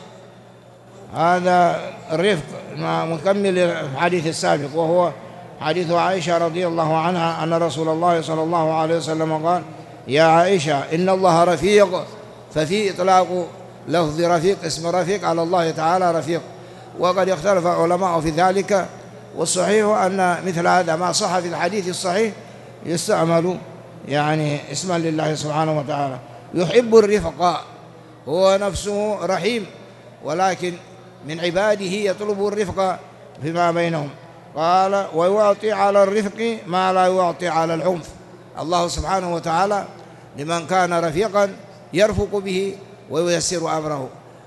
Speaker 1: هذا الرفق مكمل الحديث السابق وهو حديث عائشة رضي الله عنها أن رسول الله صلى الله عليه وسلم قال يا عائشة إن الله رفيق، ففي إطلاق لفظ رفيق اسم رفيق على الله تعالى رفيق، وقد اختلف علماء في ذلك، والصحيح أن مثل هذا ما صح في الحديث الصحيح يستعمل يعني اسما لله سبحانه وتعالى. يحب الرفق، هو نفسه رحيم ولكن من عباده يطلب الرفق فيما بينهم. قال ويعطي على الرفق ما لا يعطي على العنف. الله سبحانه وتعالى لمن كان رفيقا يرفق به وييسر أمره،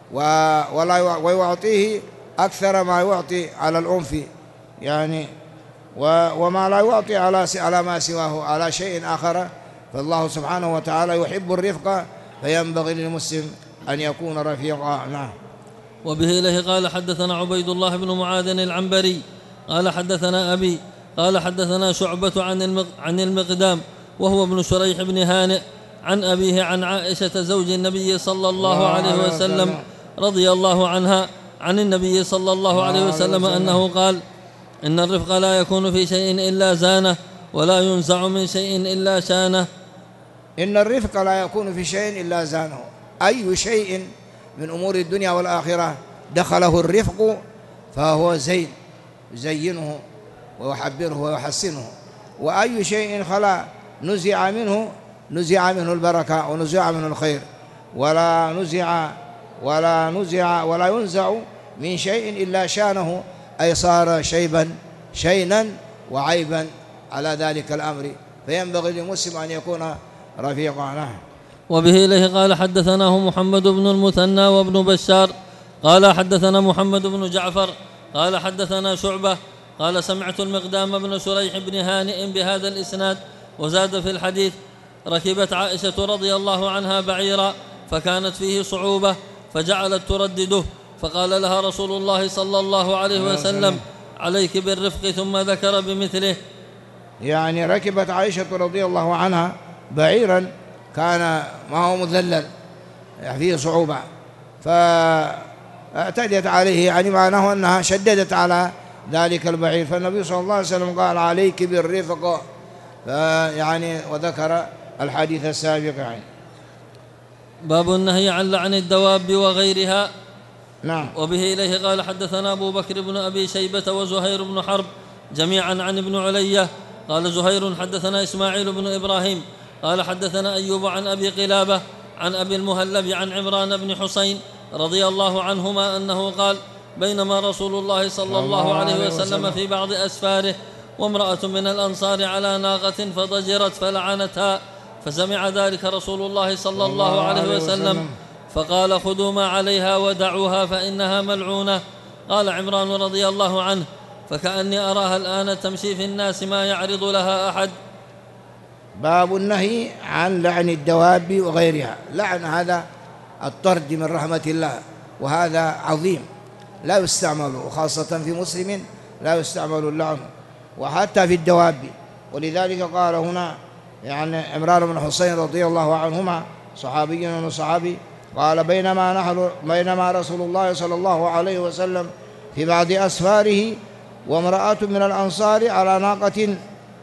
Speaker 1: ويعطيه أكثر ما يعطي على العنف يعني، وما لا يعطي على على ما سواه على شيء آخر. فالله سبحانه وتعالى يحب الرفق، فينبغي للمسلم أن يكون رفيقا. نعم.
Speaker 2: وبه إليه قال حدثنا عبيد الله بن معاذ العنبري قال حدثنا أبي قال حدثنا شعبة عن عن المقدام وهو ابن شريح بن هانئ عن أبيه عن عائشة زوج النبي صلى الله عليه وسلم رضي الله عنها عن النبي صلى الله عليه وسلم أنه قال إن الرفق لا يكون في شيء إلا زانه ولا ينزع من شيء إلا شانه.
Speaker 1: إن الرفق لا يكون في شيء إلا زانه، أي شيء من أمور الدنيا والآخرة دخله الرفق فهو زين يزينه ويحبره ويحسنه، وأي شيء خلا نزع منه نزع منه البركة ونزع منه الخير، ولا نزع ولا نزع ولا ينزع من شيء إلا شانه، أي صار شيبا شينا وعيبا على ذلك الأمر، فينبغي للمسلم أن يكون رفيقا.
Speaker 2: وبه إليه قال حدثناه محمد بن المثنى وابن بشار قال حدثنا محمد بن جعفر قال حدثنا شعبة قال سمعت المقدام بن شريح بن هانئ بهذا الإسناد وزاد في الحديث ركبت عائشة رضي الله عنها بعيرا فكانت فيه صعوبة فجعلت تردده، فقال لها رسول الله صلى الله عليه وسلم عليك بالرفق، ثم ذكر بمثله.
Speaker 1: يعني ركبت عائشة رضي الله عنها بعيرا كان ما هو مذلل فيه صعوبة فاعتدت عليه، يعني معناه أنها شددت على ذلك البعير، فالنبي صلى الله عليه وسلم قال عليك بالرفق، يعني وذكر الحديث السابق. يعني
Speaker 2: باب النهي عن لعن الدواب وغيرها.
Speaker 1: نعم.
Speaker 2: وبه إليه قال حدثنا أبو بكر بن أبي شيبة وزهير بن حرب جميعا عن ابن علية قال زهير حدثنا إسماعيل بن إبراهيم قال حدثنا أيوب عن أبي قلابة عن أبي المهلب عن عمران بن حسين رضي الله عنهما أنه قال بينما رسول الله صلى الله عليه وسلم في بعض أسفاره وامرأة من الأنصار على ناقة فضجرت فلعنتها، فسمع ذلك رسول الله صلى الله عليه وسلم فقال خذوا ما عليها ودعوها فإنها ملعونة. قال عمران رضي الله عنه فكأني أراها الآن تمشي في الناس ما يعرض لها أحد.
Speaker 1: باب النهي عن لعن الدواب وغيرها. لعن هذا الطرد من رحمة الله، وهذا عظيم لا يستعمل، وخاصة في مسلم لا يستعمل اللعن، وحتى في الدواب. ولذلك قال هنا يعني عمران بن حسين رضي الله عنهما صحابي من الصحابي قال بينما نحن بينما رسول الله صلى الله عليه وسلم في بعض أسفاره وامرأة من الأنصار على ناقة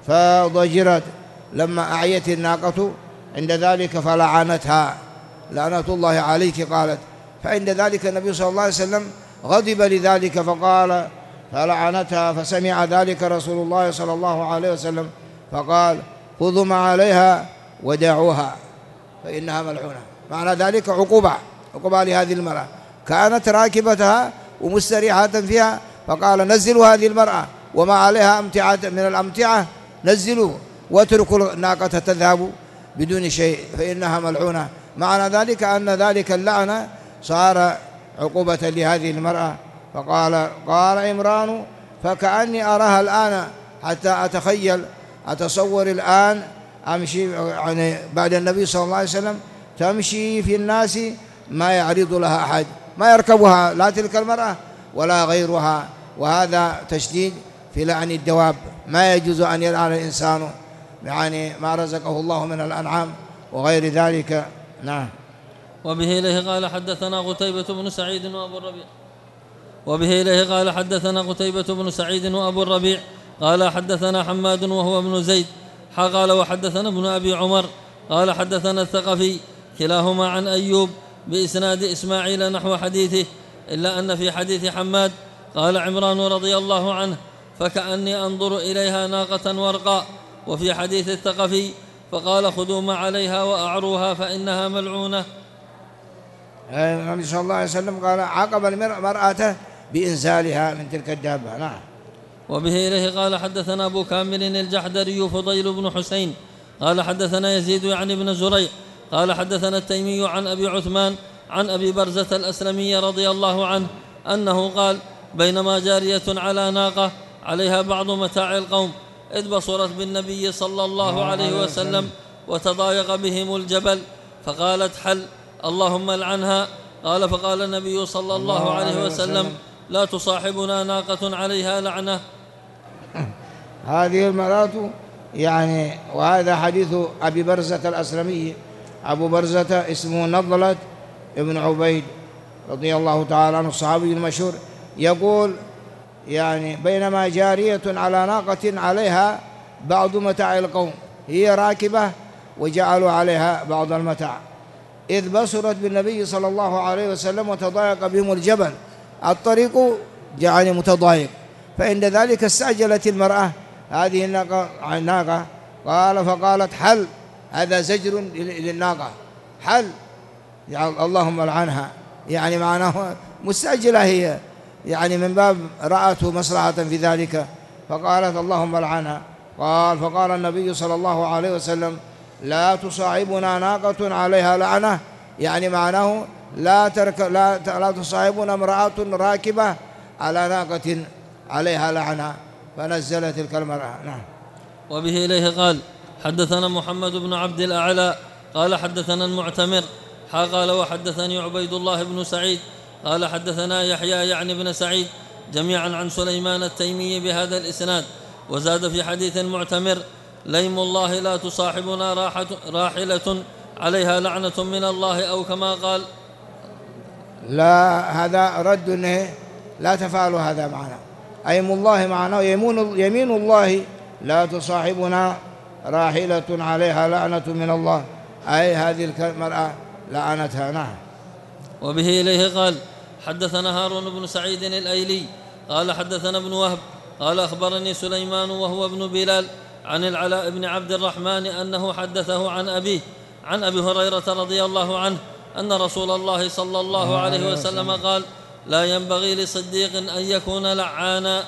Speaker 1: فضجرت، لما أعيت الناقة عند ذلك فلعنتها لعنة الله عليك قالت، فعند ذلك النبي صلى الله عليه وسلم غضب لذلك فقال فلعنتها، فسمع ذلك رسول الله صلى الله عليه وسلم فقال خذوا ما عليها ودعوها فإنها ملعونة. معنى ذلك عقوبة عقوبة لهذه المرأة، كانت راكبتها ومستريحة فيها، فقال نزلوا هذه المرأة وما عليها أمتعة من الأمتعة نزلوا واتركوا الناقة تذهب بدون شيء فإنها ملعونة. معنى ذلك أن ذلك اللعنة صار عقوبة لهذه المرأة. فقال قال عمران فكأني أراها الآن، حتى أتخيل أتصور الآن أمشي يعني بعد النبي صلى الله عليه وسلم تمشي في الناس ما يعرض لها أحد، ما يركبها لا تلك المرأة ولا غيرها. وهذا تشديد في لعن الدواب، ما يجوز أن يلعن الإنسان يعني ما رزقه الله من الأنعام وغير ذلك. نعم.
Speaker 2: وبه إليه قال حدثنا قتيبة بن سعيد وأبو الربيع وبه إليه قال حدثنا قتيبة بن سعيد وأبو الربيع قال حدثنا حماد وهو ابن زيد قال وحدثنا ابن أبي عمر قال حدثنا الثقفي كلاهما عن أيوب بإسناد إسماعيل نحو حديثه، إلا أن في حديث حماد قال عمران رضي الله عنه فكأني أنظر إليها ناقة ورقاء، وفي حديث الثقفي فقال خذوا ما عليها وأعروها فإنها ملعونة.
Speaker 1: النبي صلى الله عليه وسلم قال عاقب المرأة بإنزالها من تلك الدابة. نعم.
Speaker 2: وبه إليه قال حدثنا أبو كامل الجحدري فضيل بن حسين قال حدثنا يزيد يعني بن زريع قال حدثنا التيمي عن أبي عثمان عن أبي برزة الأسلمي رضي الله عنه أنه قال بينما جارية على ناقة عليها بعض متاع القوم إذ بصرت بالنبي صلى الله عليه وسلم وتضايق بهم الجبل فقالت حل اللهم لعنها. قال فقال النبي صلى الله عليه وسلم لا تصاحبنا ناقة عليها لعنة.
Speaker 1: هذه المرأة يعني، وهذا حديث أبي برزة الأسلمي. أبو برزة اسمه نضلة ابن عبيد رضي الله تعالى عنه الصحابي المشهور، يقول يعني بينما جارية على ناقة عليها بعض متاع القوم، هي راكبة وجعلوا عليها بعض المتاع، إذ بصرت بالنبي صلى الله عليه وسلم وتضايق بهم الجبل، الطريق يعني متضايق، فعند ذلك استعجلت المرأة هذه الناقة الناقة قال فقالت حل، هذا زجر للناقة، حل يعني اللهم لعنها، يعني معناه مستعجلة هي، يعني من باب رأت مصلحة في ذلك فقالت اللهم لعنها. قال فقال النبي صلى الله عليه وسلم لا تصاحبنا ناقة عليها لعنة، يعني معناه لا ترك لا لا تصاحبنا امرأة راكبة على ناقة عليها لعنة، فنزلت تلك المرأة. نعم.
Speaker 2: وبه إليه قال حدثنا محمد بن عبد الأعلى قال حدثنا المعتمر قال وحدثني عبيد الله بن سعيد قال حدثنا يحيى يعني بن سعيد جميعا عن سليمان التيمي بهذا الإسناد، وزاد في حديث المعتمر ليم الله لا تصاحبنا راحة راحلة عليها لعنة من الله، أو كما قال.
Speaker 1: لا، هذا رد لا تفعلوا هذا معنا، أيم الله معناه يمين, يمين الله لا تصاحبنا راحلة عليها لعنة من الله، أي هذه المرأة لعنتها. نعم.
Speaker 2: وبه إليه قال حدثنا هارون بن سعيد الأيلي قال حدثنا ابن وهب قال أخبرني سليمان وهو ابن بلال عن العلاء بن عبد الرحمن أنه حدثه عن أبيه عن أبي هريرة رضي الله عنه أن رسول الله صلى الله عليه وسلم قال لا ينبغي لصديق أن يكون لعانا،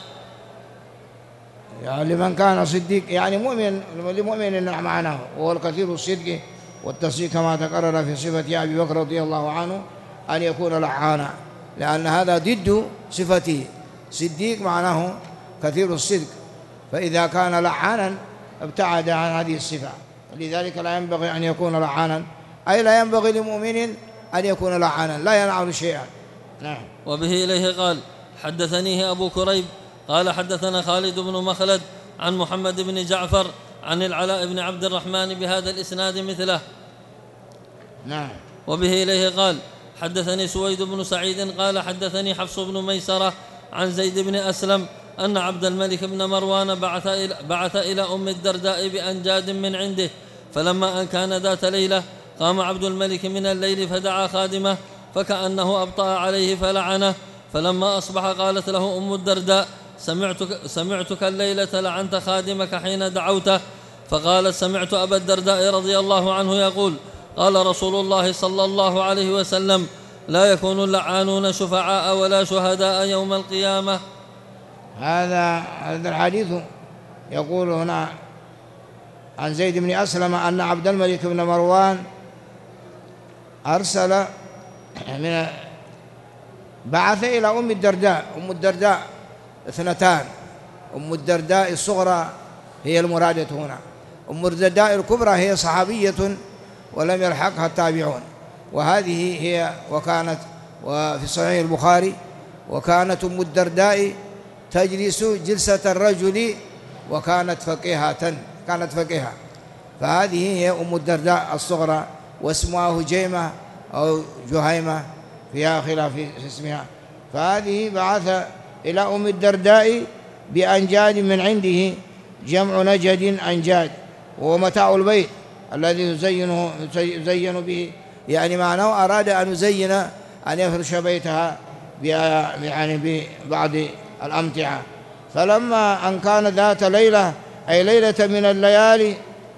Speaker 1: يعني لمن كان صديق يعني مؤمن لمؤمن معناه، وهو الكثير الصدق والتصديق كما تقرر في صفة أبي بكر رضي الله عنه أن يكون لعانا، لأن هذا ضد صفته. صديق معناه كثير الصدق، فإذا كان لعانا ابتعد عن هذه الصفة. لذلك لا ينبغي أن يكون لعانا، أي لا ينبغي لمؤمن أن يكون لعانا، لا ينعل شيئا. نعم.
Speaker 2: وبه إليه قال حدثنيه أبو كريب قال حدثنا خالد بن مخلد عن محمد بن جعفر عن العلاء بن عبد الرحمن بهذا الإسناد مثله.
Speaker 1: نعم.
Speaker 2: وبه إليه قال حدثني سويد بن سعيد قال حدثني حفص بن ميسرة عن زيد بن أسلم أن عبد الملك بن مروان بعث إلى, بعث إلى أم الدرداء بأنجاد من عنده، فلما أن كان ذات ليلة قام عبد الملك من الليل فدعا خادمه فكأنه أبطأ عليه فلعنه، فلما أصبح قالت له أم الدرداء سمعتك, سمعتك الليلة لعنت خادمك حين دعوته، فقالت سمعت أبا الدرداء رضي الله عنه يقول قال رسول الله صلى الله عليه وسلم لا يكون اللعانون شفعاء ولا شهداء يوم القيامة.
Speaker 1: هذا هذا الحديث يقول هنا عن زيد بن أسلم أن عبد الملك بن مروان أرسل من بعث إلى أم الدرداء. أم الدرداء اثنتان، أم الدرداء الصغرى هي المرادة هنا، أم الدرداء الكبرى هي صحابية ولم يلحقها التابعون، وهذه هي وكانت وفي صحيح البخاري وكانت أم الدرداء تجلس جلسة الرجل وكانت فقيهة، كانت فقيهة، فهذه هي أم الدرداء الصغرى، واسمها هجيمة أو جهيمة فيها خلاف في اسمها. فهذه بعث إلى أم الدرداء بأنجاد من عنده، جمع نجد أنجاد، وهو متاع البيت الذي يزينه يزين به، يعني معناه أراد أن يزين أن يفرش بيتها يعني ببعض الأمتعة. فلما أن كان ذات ليلة أي ليلة من الليالي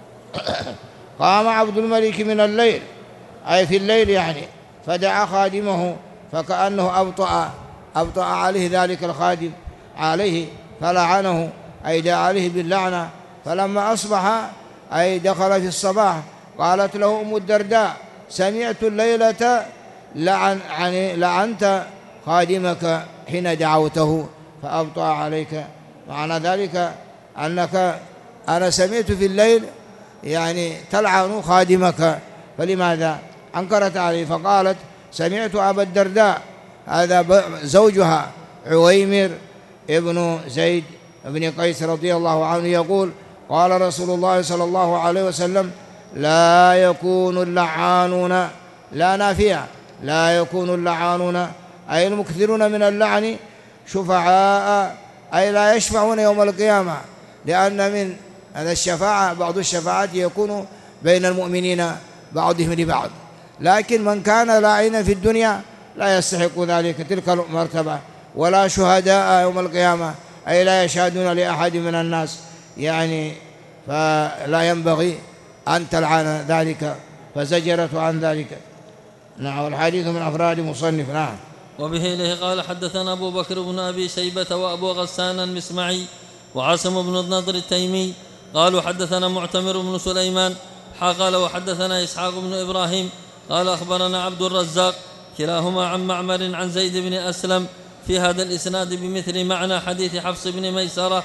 Speaker 1: قام عبد الملك من الليل أي في الليل يعني، فدعا خادمه فكأنه أبطأ أبطأ عليه ذلك الخادم عليه فلعنه أي دعا عليه باللعنة. فلما أصبح أي دخل في الصباح قالت له أم الدرداء سمعت الليلة لعن يعني لعنت خادمك حين دعوته فأبطأ عليك، معنى ذلك أنك أنا سمعت في الليل يعني تلعن خادمك، فلماذا؟ أنكرت عليه فقالت سمعت أبا الدرداء هذا زوجها عويمر ابن زيد بن قيس رضي الله عنه يقول قال رسول الله صلى الله عليه وسلم لا يكون اللعانون لا نافية لا يكون اللعانون أي المكثرون من اللعن شفعاء أي لا يشفعون يوم القيامة، لأن من هذا الشفاعة بعض الشفاعات يكون بين المؤمنين بعضهم لبعض، لكن من كان لاعنا في الدنيا لا يستحق ذلك تلك المرتبة، ولا شهداء يوم القيامة أي لا يشهدون لأحد من الناس يعني، فلا ينبغي أن تلعن ذلك، فزجرت عن ذلك. نعم. والحديث من أفراد مصنف. نعم.
Speaker 2: وبه إليه قال حدثنا أبو بكر بن أبي شيبة وأبو غسان المسمعي وعاصم بن النضر التيمي قالوا حدثنا معتمر بن سليمان قال وحدثنا إسحاق بن إبراهيم قال أخبرنا عبد الرزاق كلاهما عن معمر عن زيد بن أسلم في هذا الإسناد بمثل معنى حديث حفص بن ميسرة.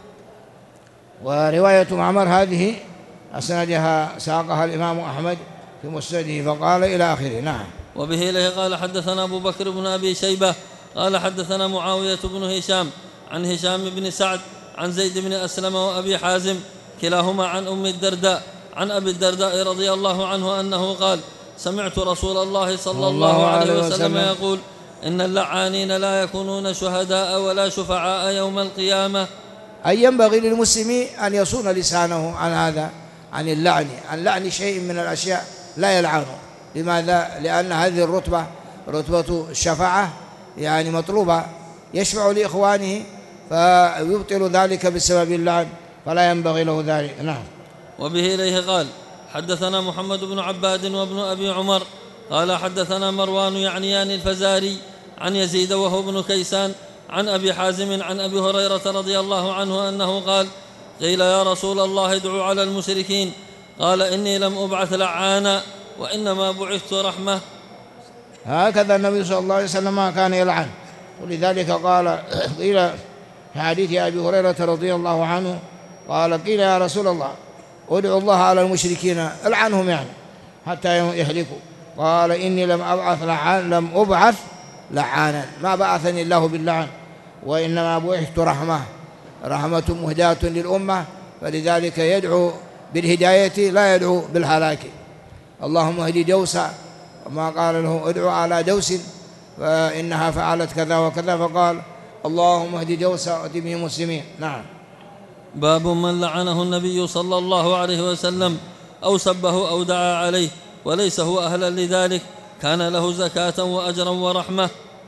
Speaker 1: ورواية معمر هذه أسندها ساقها الإمام أحمد في مسنده فقال إلى آخره. نعم.
Speaker 2: وبه إليه قال حدثنا أبو بكر بن أبي شيبة قال حدثنا معاوية بن هشام عن هشام بن سعد عن زيد بن أسلم وأبي حازم كلاهما عن أم الدرداء عن أبي الدرداء رضي الله عنه أنه قال سمعت رسول الله صلى الله عليه وسلم يقول إن اللعانين لا يكونون شهداء ولا شفعاء يوم القيامة.
Speaker 1: أي ينبغي للمسلم أن يصون لسانه عن هذا، عن اللعن، عن لعن شيء من الأشياء لا يلعنه. لماذا؟ لأن هذه الرتبة رتبة الشفاعة يعني مطلوبة، يشفع لإخوانه فيبطل ذلك بسبب اللعن، فلا ينبغي له ذلك. نعم.
Speaker 2: وبه إليه قال حدثنا محمد بن عباد وابن أبي عمر قال حدثنا مروان يعنيان الفزاري عن يزيد وهو ابن كيسان عن أبي حازم عن أبي هريرة رضي الله عنه أنه قال قيل يا رسول الله ادعوا على المشركين قال إني لم أبعث لعانا وإنما بعثت رحمة.
Speaker 1: هكذا النبي صلى الله عليه وسلم كان يلعن، ولذلك قال قيل في حديث أبي هريرة رضي الله عنه قال قيل يا رسول الله ادعوا الله على المشركين العنهم يعني حتى يهلكوا، قال إني لم أبعث لعان لم أبعث لعانا، ما بعثني الله باللعن، وإنما بعثت رحمة رحمة مهداة للأمة، فلذلك يدعو بالهداية لا يدعو بالهلاك. اللهم اهدي دوسا، ما قال له ادعو على دوس فإنها فعلت كذا وكذا، فقال اللهم اهدي دوسا وأت به مسلمين. نعم.
Speaker 2: باب من لعنه النبي صلى الله عليه وسلم أو سبه أو دعا عليه وليس هو أهلا لذلك كان له زكاة وأجرا ورحمة.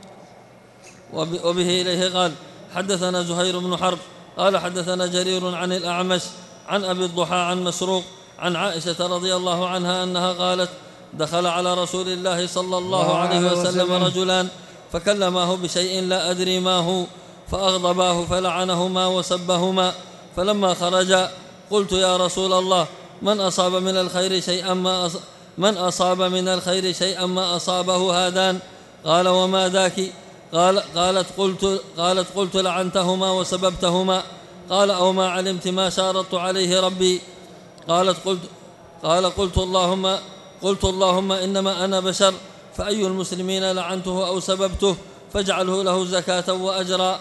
Speaker 2: وبه إليه قال حدثنا زهير بن حرب قال حدثنا جرير عن الأعمش عن أبي الضحى عن مسروق عن عائشة رضي الله عنها أنها قالت دخل على رسول الله صلى الله عليه وسلم رجلان فكلماه بشيء لا أدري ما هو فأغضباه فلعنهما وسبهما، فلما خرجا قلت يا رسول الله من أصاب من الخير شيئا ما أص... من أصاب من الخير شيئا ما أصابه هذان؟ قال وما ذاك؟ قال قالت قلت قالت قلت لعنتهما وسببتهما. قال أو ما علمت ما شارطت عليه ربي؟ قالت قلت قال قلت اللهم قلت اللهم إنما أنا بشر، فأي المسلمين لعنته أو سببته فاجعله له زكاة وأجرا.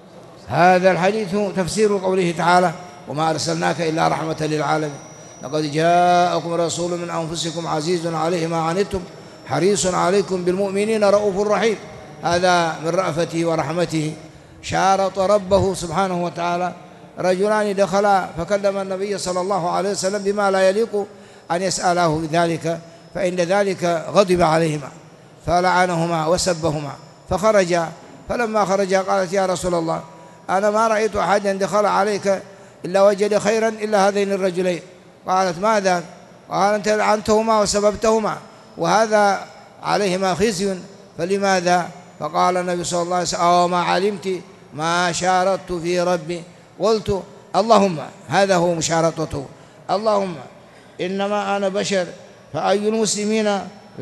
Speaker 1: هذا الحديث تفسير قوله تعالى وما أرسلناك إلا رحمة للعالمين، لقد جاءكم رسول من أنفسكم عزيز عليه ما عنتم حريص عليكم بالمؤمنين رؤوف رحيم. هذا من رأفته ورحمته. شارط ربه سبحانه وتعالى رجلان دخلا فكلم النبي صلى الله عليه وسلم بما لا يليق أن يسأله بذلك، فإن ذلك غضب عليهما فلعنهما وسبهما، فخرجا. فلما خرجا قالت يا رسول الله أنا ما رأيت أحدا دخل عليك إلا وجد خيرا إلا هذين الرجلين. قالت ماذا؟ قال أنت لعنتهما وسببتهما وهذا عليهما خزي، فلماذا؟ فقال النبي صلى الله عليه وسلم أو ما علمت ما شارطت في ربي؟ قلت اللهم، هذا هو مشارطته، اللهم إنما أنا بشر، فأي المسلمين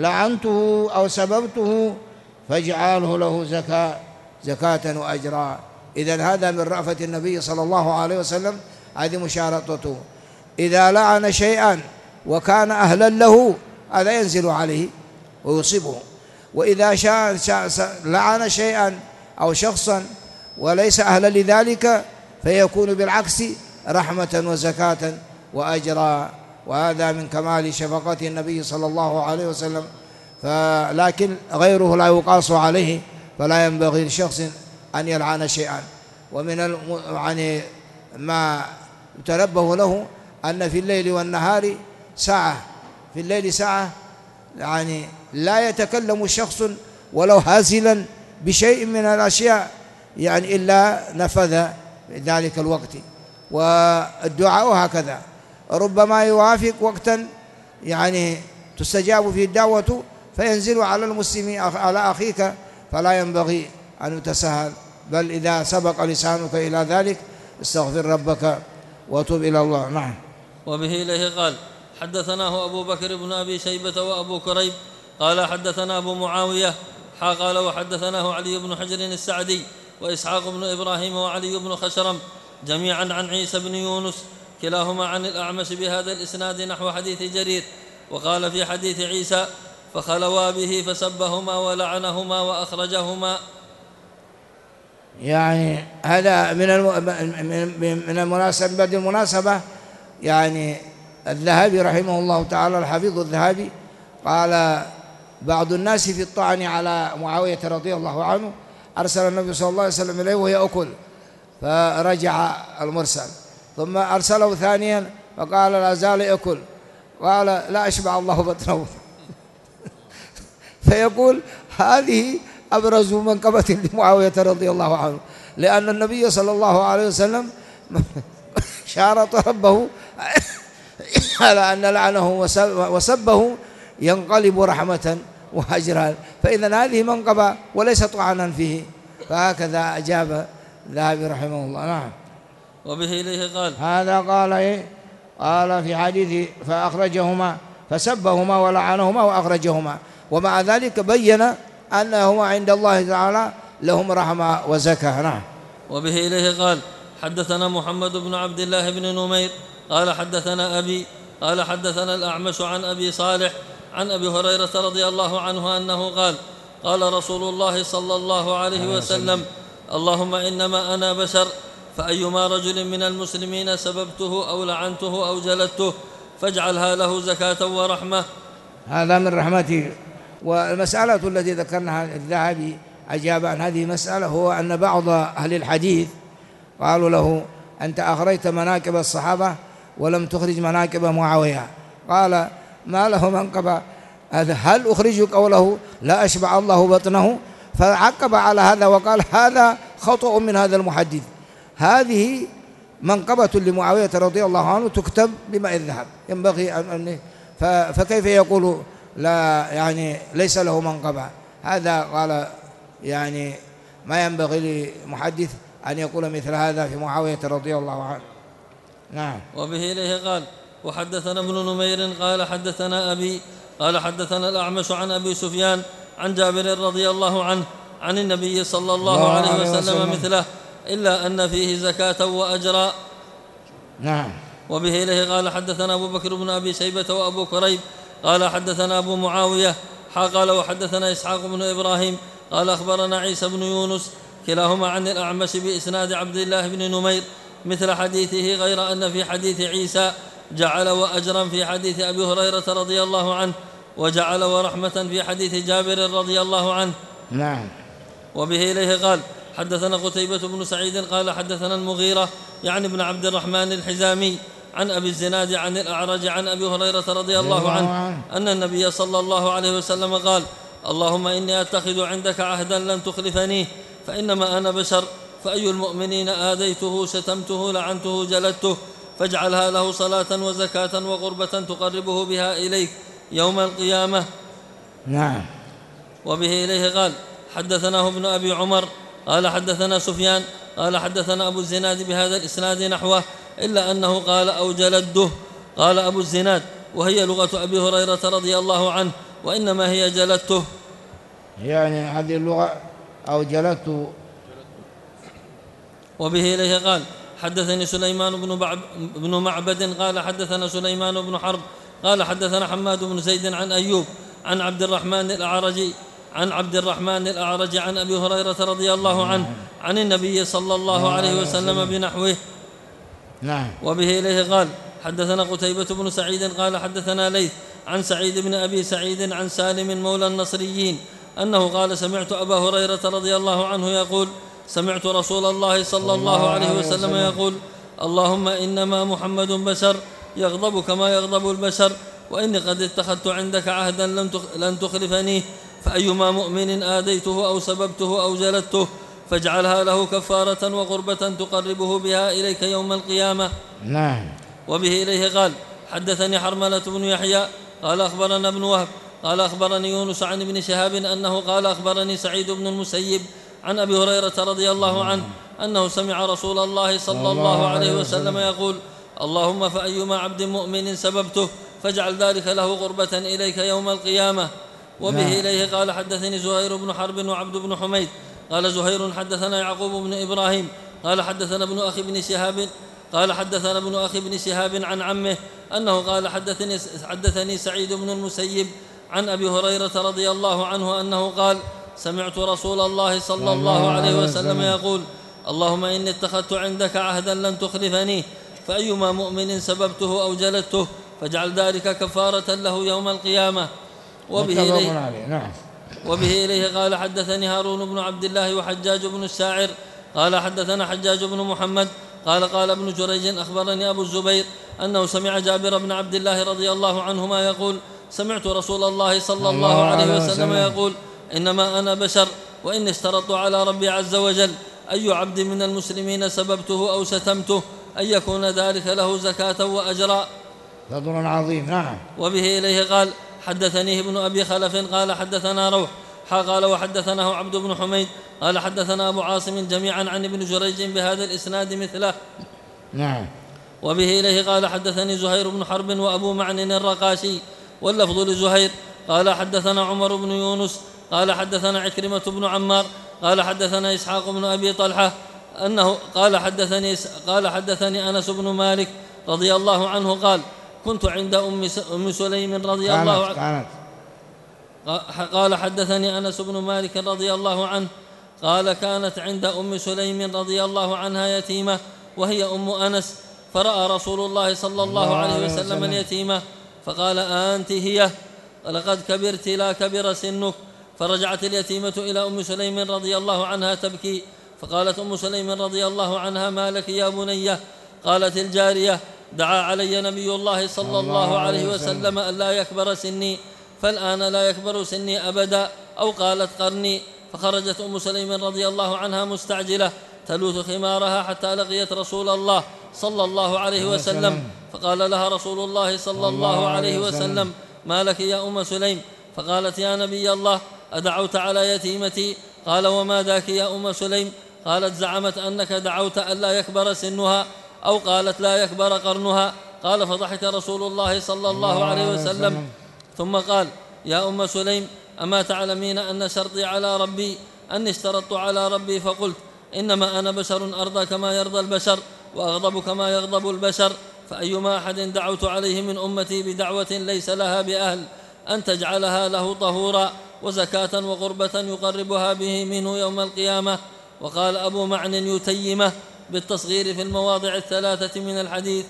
Speaker 1: لعنته أو سببته فاجعله له زكاة زكاة وأجرا. إذن هذا من رأفة النبي صلى الله عليه وسلم، هذه مشارطته. إذا لعن شيئا وكان أهلا له هذا ينزل عليه ويصيبه، وإذا شاء شاء لعن شيئا أو شخصا وليس أهلا لذلك فيكون بالعكس رحمة وزكاة وأجرا. وهذا من كمال شفقة النبي صلى الله عليه وسلم، لكن غيره لا يقاس عليه، فلا ينبغي لشخص أن يلعن شيئا. ومن الم... يعني ما يتنبه له أن في الليل والنهار ساعة، في الليل ساعة يعني لا يتكلم شخص ولو هازلا بشيء من الأشياء يعني إلا نفذ ذلك الوقت. والدعاء هكذا ربما يوافق وقتا يعني تستجاب فيه الدعوة فينزل على المسلم على أخيك، فلا ينبغي أن يتساهل، بل إذا سبق لسانك إلى ذلك استغفر ربك وتوب إلى الله. نعم.
Speaker 2: وبه إليه قال حدثناه أبو بكر بن أبي شيبة وأبو كريب قال حدثنا أبو معاوية حا قال وحدثناه علي بن حجر السعدي وإسحاق بن إبراهيم وعلي بن خشرم جميعا عن عيسى بن يونس كلاهما عن الأعمش بهذا الإسناد نحو حديث جرير. وقال في حديث عيسى فخلوا به فسبهما ولعنهما وأخرجهما.
Speaker 1: يعني هذا من من المناسبة المناسبة يعني الذهبي رحمه الله تعالى الحفيظ الذهبي قال بعض الناس في الطعن على معاوية رضي الله عنه أرسل النبي صلى الله عليه وسلم إليه وهي أكل فرجع المرسل، ثم أرسله ثانيا فقال لا زال أكل، قال لا أشبع الله بطنه فيقول هذه أبرز منقبة لمعاوية رضي الله عنه، لأن النبي صلى الله عليه وسلم شارط ربه على أن لعنه وسبه ينقلب رحمة وأجرا، فإذا هذه منقبة وليس طعنا فيه. فهكذا أجاب الذهبي رحمه الله. نعم.
Speaker 2: وبه إليه قال
Speaker 1: هذا قال إيه؟ قال في حديث فأخرجهما فسبهما ولعنهما وأخرجهما، ومع ذلك بين أنهما عند الله تعالى لهم رحمة وزكاة. نعم.
Speaker 2: وبه إليه قال حدثنا محمد بن عبد الله بن نمير قال حدثنا أبي قال حدثنا الأعمش عن أبي صالح عن أبي هريرة رضي الله عنه أنه قال قال رسول الله صلى الله عليه وسلم اللهم إنما أنا بشر فأيما رجل من المسلمين سببته أو لعنته أو جلدته فاجعلها له زكاة ورحمة.
Speaker 1: هذا من رحمته. والمسألة التي ذكرناها الذهبي أجاب عن هذه المسألة هو أن بعض أهل الحديث قالوا له أنت أخرجت مناكب الصحابة ولم تخرج مناكب معاوية، قال ما له منقبة، هل أخرج قوله لا أشبع الله بطنه؟ فعقب على هذا وقال هذا خطأ من هذا المحدث، هذه منقبة لمعاوية رضي الله عنه تكتب بماء الذهب، ينبغي أن فكيف يقول لا يعني ليس له منقبة؟ هذا قال يعني ما ينبغي لمحدث أن يقول مثل هذا في معاوية رضي الله عنه. نعم.
Speaker 2: وبه إليه قال وحدثنا ابن نمير قال حدثنا أبي قال حدثنا الأعمش عن أبي سفيان عن جابر رضي الله عنه عن النبي صلى الله, الله عليه وسلم, وسلم مثله إلا أن فيه زكاة وأجرا.
Speaker 1: نعم.
Speaker 2: وبه إليه قال حدثنا أبو بكر بن أبي شيبة وأبو كريب قال حدثنا أبو معاوية قال وحدثنا إسحاق بن إبراهيم قال أخبرنا عيسى بن يونس كلاهما عن الأعمش بإسناد عبد الله بن نمير مثل حديثه غير أن في حديث عيسى جعل وأجرا في حديث أبي هريرة رضي الله عنه وجعل ورحمة في حديث جابر رضي الله عنه.
Speaker 1: نعم.
Speaker 2: وبه إليه قال حدثنا قتيبة بن سعيد قال حدثنا المغيرة يعني ابن عبد الرحمن الحزامي عن أبي الزناد عن الأعرج عن أبي هريرة رضي الله عنه أن النبي صلى الله عليه وسلم قال اللهم إني أتخذ عندك عهدا لن تخلفنيه فإنما أنا بشر فأي المؤمنين آذيته شتمته لعنته جلدته فاجعلها له صلاة وزكاة وقربة تقربه بها إليك يوم القيامة.
Speaker 1: نعم.
Speaker 2: وبه إليه قال حدثناه ابن أبي عمر قال حدثنا سفيان قال حدثنا أبو الزناد بهذا الإسناد نحوه إلا أنه قال أو جلده. قال أبو الزناد وهي لغة أبي هريرة رضي الله عنه وإنما هي جلدته،
Speaker 1: يعني هذه اللغة أو جلدته.
Speaker 2: وبه إليه قال حدثني سليمان بن, بعب بن معبد قال حدثنا سليمان بن حرب قال حدثنا حماد بن زيد عن أيوب عن عبد الرحمن الأعرجي عن عبد الرحمن الأعرج عن أبي هريرة رضي الله عنه عن النبي صلى الله عليه وسلم بنحوه.
Speaker 1: نعم.
Speaker 2: وبه إليه قال حدثنا قتيبة بن سعيد قال حدثنا ليث عن سعيد بن أبي سعيد عن سالم مولى النصريين أنه قال سمعت أبا هريرة رضي الله عنه يقول سمعت رسول الله صلى الله عليه وسلم يقول اللهم إنما محمد بشر يغضب كما يغضب البشر وإني قد اتخذت عندك عهدا لن تخلفنيه فأيما مؤمن آذيته أو سببته أو جلدته فاجعلها له كفارة وقربة تقربه بها إليك يوم القيامة.
Speaker 1: نعم.
Speaker 2: وبه إليه قال حدثني حرملة بن يحيى قال أخبرنا ابن وهب قال أخبرني يونس عن ابن شهاب أنه قال أخبرني سعيد بن المسيب عن أبي هريرة رضي الله عنه أنه سمع رسول الله صلى الله عليه وسلم يقول اللهم فأيما عبد مؤمن سببته فاجعل ذلك له قربة إليك يوم القيامة. وبه إليه قال حدثني زهير بن حرب وعبد بن حميد قال زهير حدثنا يعقوب بن إبراهيم قال حدثنا ابن أخي بن شهاب قال حدثنا ابن أخي بن شهاب عن عمه أنه قال حدثني, حدثني سعيد بن المسيب عن أبي هريرة رضي الله عنه أنه قال سمعت رسول الله صلى الله عليه وسلم يقول اللهم إني اتخذت عندك عهدا لن تخلفني فأيما مؤمن سببته أو جلدته فاجعل ذلك كفارة له يوم القيامة. وبه إليه,
Speaker 1: نعم.
Speaker 2: وبه إليه قال حدثني هارون بن عبد الله وحجاج بن الشاعر قال حدثنا حجاج بن محمد قال قال ابن جريج أخبرني أبو الزبير أنه سمع جابر بن عبد الله رضي الله عنهما يقول سمعت رسول الله صلى الله عليه وسلم يقول إنما أنا بشر وإن اشترطت على ربي عز وجل أي عبد من المسلمين سببته أو شتمته أن يكون ذلك له زكاة وأجرا.
Speaker 1: فضل عظيم. نعم.
Speaker 2: وبه إليه قال حدثنيه ابن أبي خلف قال حدثنا روح قال وحدثناه عبد بن حميد قال حدثنا أبو عاصم جميعا عن ابن جريج بهذا الإسناد مثله.
Speaker 1: نعم.
Speaker 2: وبه إليه قال حدثني زهير بن حرب وأبو معن الرقاشي واللفظ لزهير قال حدثنا عمر بن يونس قال حدثنا عكرمة بن عمار قال حدثنا إسحاق بن أبي طلحة أنه قال حدثني قال حدثني أنس بن مالك رضي الله عنه قال كنت عند أم سليم رضي الله عنه قال حدثني أنس بن مالك رضي الله عنه قال كانت عند أم سليم رضي الله عنها يتيمة وهي أم أنس، فرأى رسول الله صلى الله عليه وسلم اليتيمة فقال أنت هي؟ لقد كبرت لا كبر سنك. فرجعت اليتيمة إلى أم سليم رضي الله عنها تبكي، فقالت أم سليم رضي الله عنها ما لك يا بنية؟ قالت الجارية دعا علي نبي الله صلى الله عليه وسلم ألا يكبر سني، فالآن لا يكبر سني أبدا، أو قالت قرني. فخرجت أم سليم رضي الله عنها مستعجلة تلوث خمارها حتى لقيت رسول الله صلى الله عليه وسلم، فقال لها رسول الله صلى الله عليه وسلم ما لك يا أم سليم؟ فقالت يا نبي الله أدعوت على يتيمتي؟ قال وما ذاك يا أم سليم؟ قالت زعمت أنك دعوت ألا يكبر سنها، أو قالت لا يكبر قرنها. قال فضحك رسول الله صلى الله عليه وسلم ثم قال يا أم سليم أما تعلمين أن شرطي على ربي أني اشترطت على ربي فقلت إنما أنا بشر أرضى كما يرضى البشر وأغضب كما يغضب البشر، فأيما أحد دعوت عليه من أمتي بدعوة ليس لها بأهل أن تجعلها له طهورا وزكاة وقربة يقربها به منه يوم القيامة. وقال أبو معن يتيمة بالتصغير في المواضع الثلاثة من الحديث.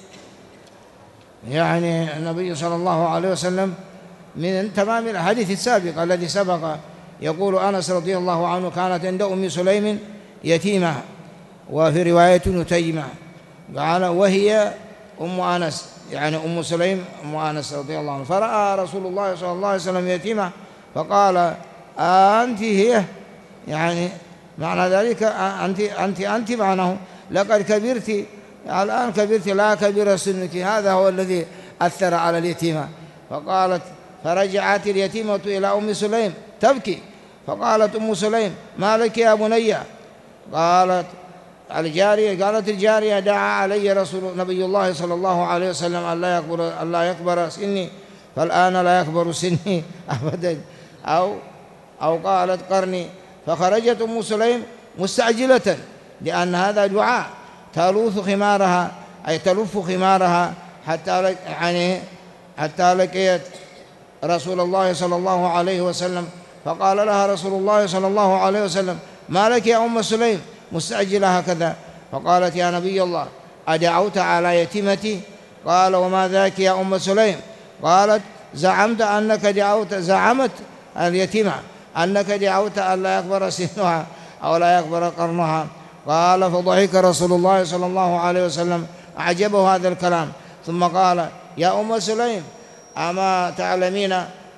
Speaker 1: يعني النبي صلى الله عليه وسلم من تمام الحديث السابق الذي سبق يقول أنس رضي الله عنه كانت عند أم سليم يتيمة، وفي رواية يتيمة قال وهي أم أنس، يعني أم سليم أم أنس رضي الله عنه. فرأى رسول الله صلى الله عليه وسلم يتيمة فقال أنت هي؟ يعني معنى ذلك أنت أنت أنت معناه لقد كبرت، الآن كبرت لا كبر سنك. هذا هو الذي أثر على اليتيمة. فقالت فرجعت اليتيمة إلى أم سليم تبكي، فقالت أم سليم ما لك يا بنية؟ قالت الجارية قالت الجارية دعا علي رسول نبي الله صلى الله عليه وسلم ألا يكبر ألا يكبر سني، فالآن لا يكبر سني أبدا، أو أو قالت قرني. فخرجت أم سليم مستعجلة لأن هذا دعاء، تلوث خمارها أي تلف خمارها حتى يعني حتى لقيت رسول الله صلى الله عليه وسلم. فقال لها رسول الله صلى الله عليه وسلم ما لك يا أم سليم مستعجلة هكذا؟ فقالت يا نبي الله أدعوت على يتيمتي؟ قال وما ذاك يا أم سليم؟ قالت زعمت أنك دعوت زعمت اليتيمة أنك دعوت أن لا يكبر سنها أو لا يكبر قرنها. قال فضحك رسول الله صلى الله عليه وسلم، أعجبه هذا الكلام، ثم قال يا أم سليم أما تعلمين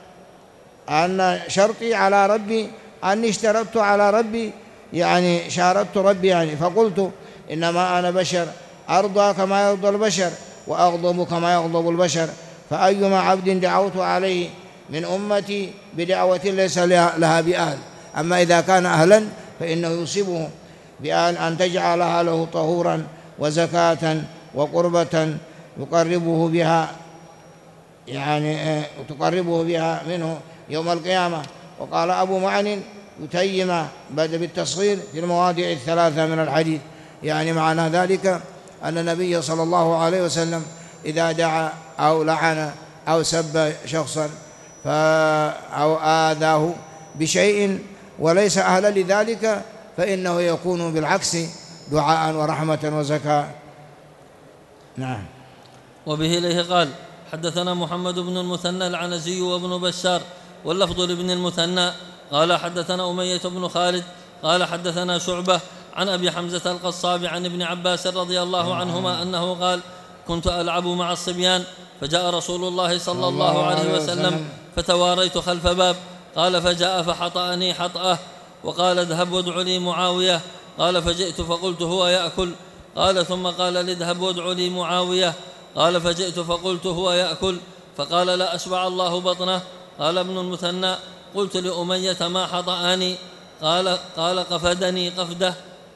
Speaker 1: أن شرطي على ربي أني اشترطت على ربي، يعني شارطت ربي يعني، فقلت إنما أنا بشر أرضى كما يرضى البشر وأغضب كما يغضب البشر، فأيما عبد دعوت عليه من أمتي بدعوة ليس لها بأهل، أما إذا كان أهلا فإنه يصيبه بأن أن تجعلها له طهورا وزكاة وقربة يقربه بها يعني تقربه بها منه يوم القيامة. وقال أبو معن يتيم بدأ بالتصغير في المواضع الثلاثة من الحديث، يعني معنى ذلك أن النبي صلى الله عليه وسلم إذا دعا أو لعن أو سب شخصا أو آذاه بشيء وليس أهلا لذلك فإنه يكون بالعكس دعاء ورحمة وزكاة. نعم.
Speaker 2: وبه إليه قال حدثنا محمد بن المثنى العنزي وابن بشار واللفظ لابن المثنى قال حدثنا أمية بن خالد قال حدثنا شعبة عن أبي حمزة القصاب عن ابن عباس رضي الله عنهما أنه قال كنت ألعب مع الصبيان فجاء رسول الله صلى الله عليه وسلم فتواريت خلف باب، قال فجاء فحطأني حطأه وقال اذهب وادع لي معاوية، قال فجئت فقلت هو يأكل، قال ثم قال لي اذهب وادع لي معاوية، قال فجئت فقلت هو يأكل، فقال لا أشبع الله بطنه. قال ابن المثنى قلت لأمية ما حطأني؟ قال قال قفدني قفده.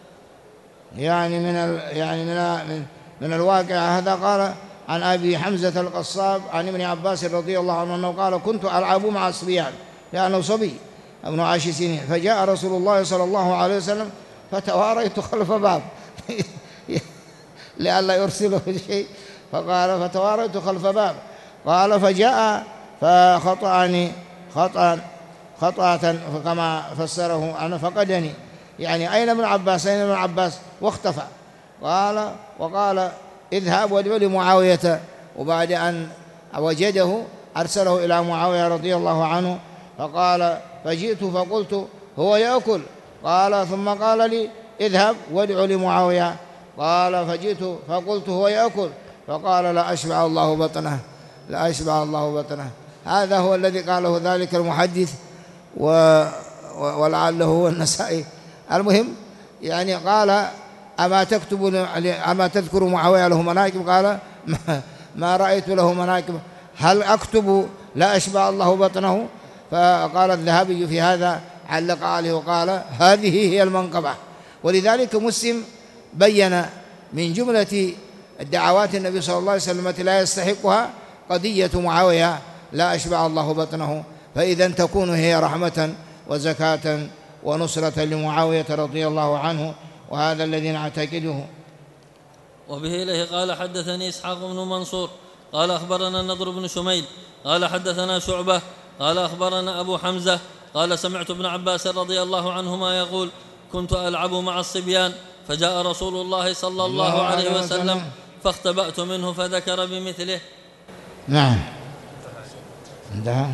Speaker 1: يعني من ال يعني من من, من الواقع هذا قال عن أبي حمزة القصاب عن ابن عباس رضي الله عنه أنه قال كنت ألعب مع الصبيان لأنه صبي ابن عشر سنين، فجاء رسول الله صلى الله عليه وسلم فتواريت خلف باب، لئلا يرسله شيء، فقال فتواريت خلف باب، قال فجاء فخطأني خطأ خطأة كما فسره أنا فقدني، يعني أين ابن عباس أين ابن عباس واختفى. قال وقال اذهب وادع لمعاوية، وبعد أن وجده أرسله إلى معاوية رضي الله عنه، فقال فجئت فقلت هو يأكل، قال ثم قال لي اذهب وادع لمعاوية، قال فجئت فقلت هو يأكل، فقال لا أشبع الله بطنه لا أشبع الله بطنه. هذا هو الذي قاله ذلك المحدث و... ولعله هو النسائي. المهم يعني قال أما تكتب أما تذكر معاوية له مناكب؟ قال ما, ما رأيت له مناكب، هل أكتب لا أشبع الله بطنه؟ فقال الذهبي في هذا علق عليه وقال هذه هي المنقبة. ولذلك مسلم بين من جملة الدعوات النبي صلى الله عليه وسلم التي لا يستحقها قضية معاوية لا أشبع الله بطنه، فإذا تكون هي رحمة وزكاة ونصرة لمعاوية رضي الله عنه، وهذا الذي نعتقده.
Speaker 2: وبه إليه قال حدثني إسحاق بن منصور قال أخبرنا النضر بن شميل قال حدثنا شعبة قال أخبرنا أبو حمزة قال سمعت ابن عباس رضي الله عنهما يقول كنت ألعب مع الصبيان فجاء رسول الله صلى الله عليه وسلم فاختبأت منه فذكر بمثله.
Speaker 1: نعم، انتهى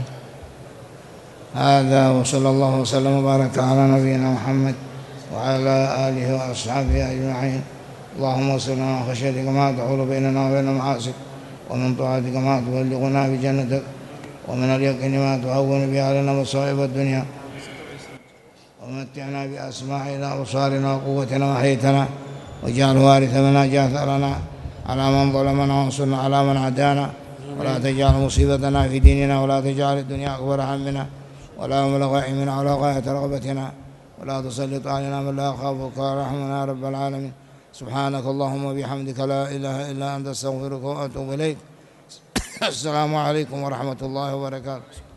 Speaker 1: هذا، وصلى الله وسلم وبارك على نبينا محمد وعلى آله وأصحابه أجمعين. اللهم وصلنا من خشيتك ما تحول بيننا وبين معاصيك، ومن طاعتك ما تبلغنا بجنتك، ومن اليقين ما تهون به علينا مصائب الدنيا، ومتعنا بأسماعنا وأبصارنا وقوتنا وحيتنا، واجعل وارث منا جاثرنا على من ظلمنا، وانصرنا على من عادانا، ولا تجعل مصيبتنا في ديننا، ولا تجعل الدنيا أكبر همنا ولا مبلغ علمنا ولا غاية رغبتنا، ولا تسلط علينا من لا يخافك ورحمنا يا رب العالمين. سبحانك اللهم وبحمدك لا إله إلا أنت، استغفرك وأتوب إليك. السلام عليكم ورحمة الله وبركاته.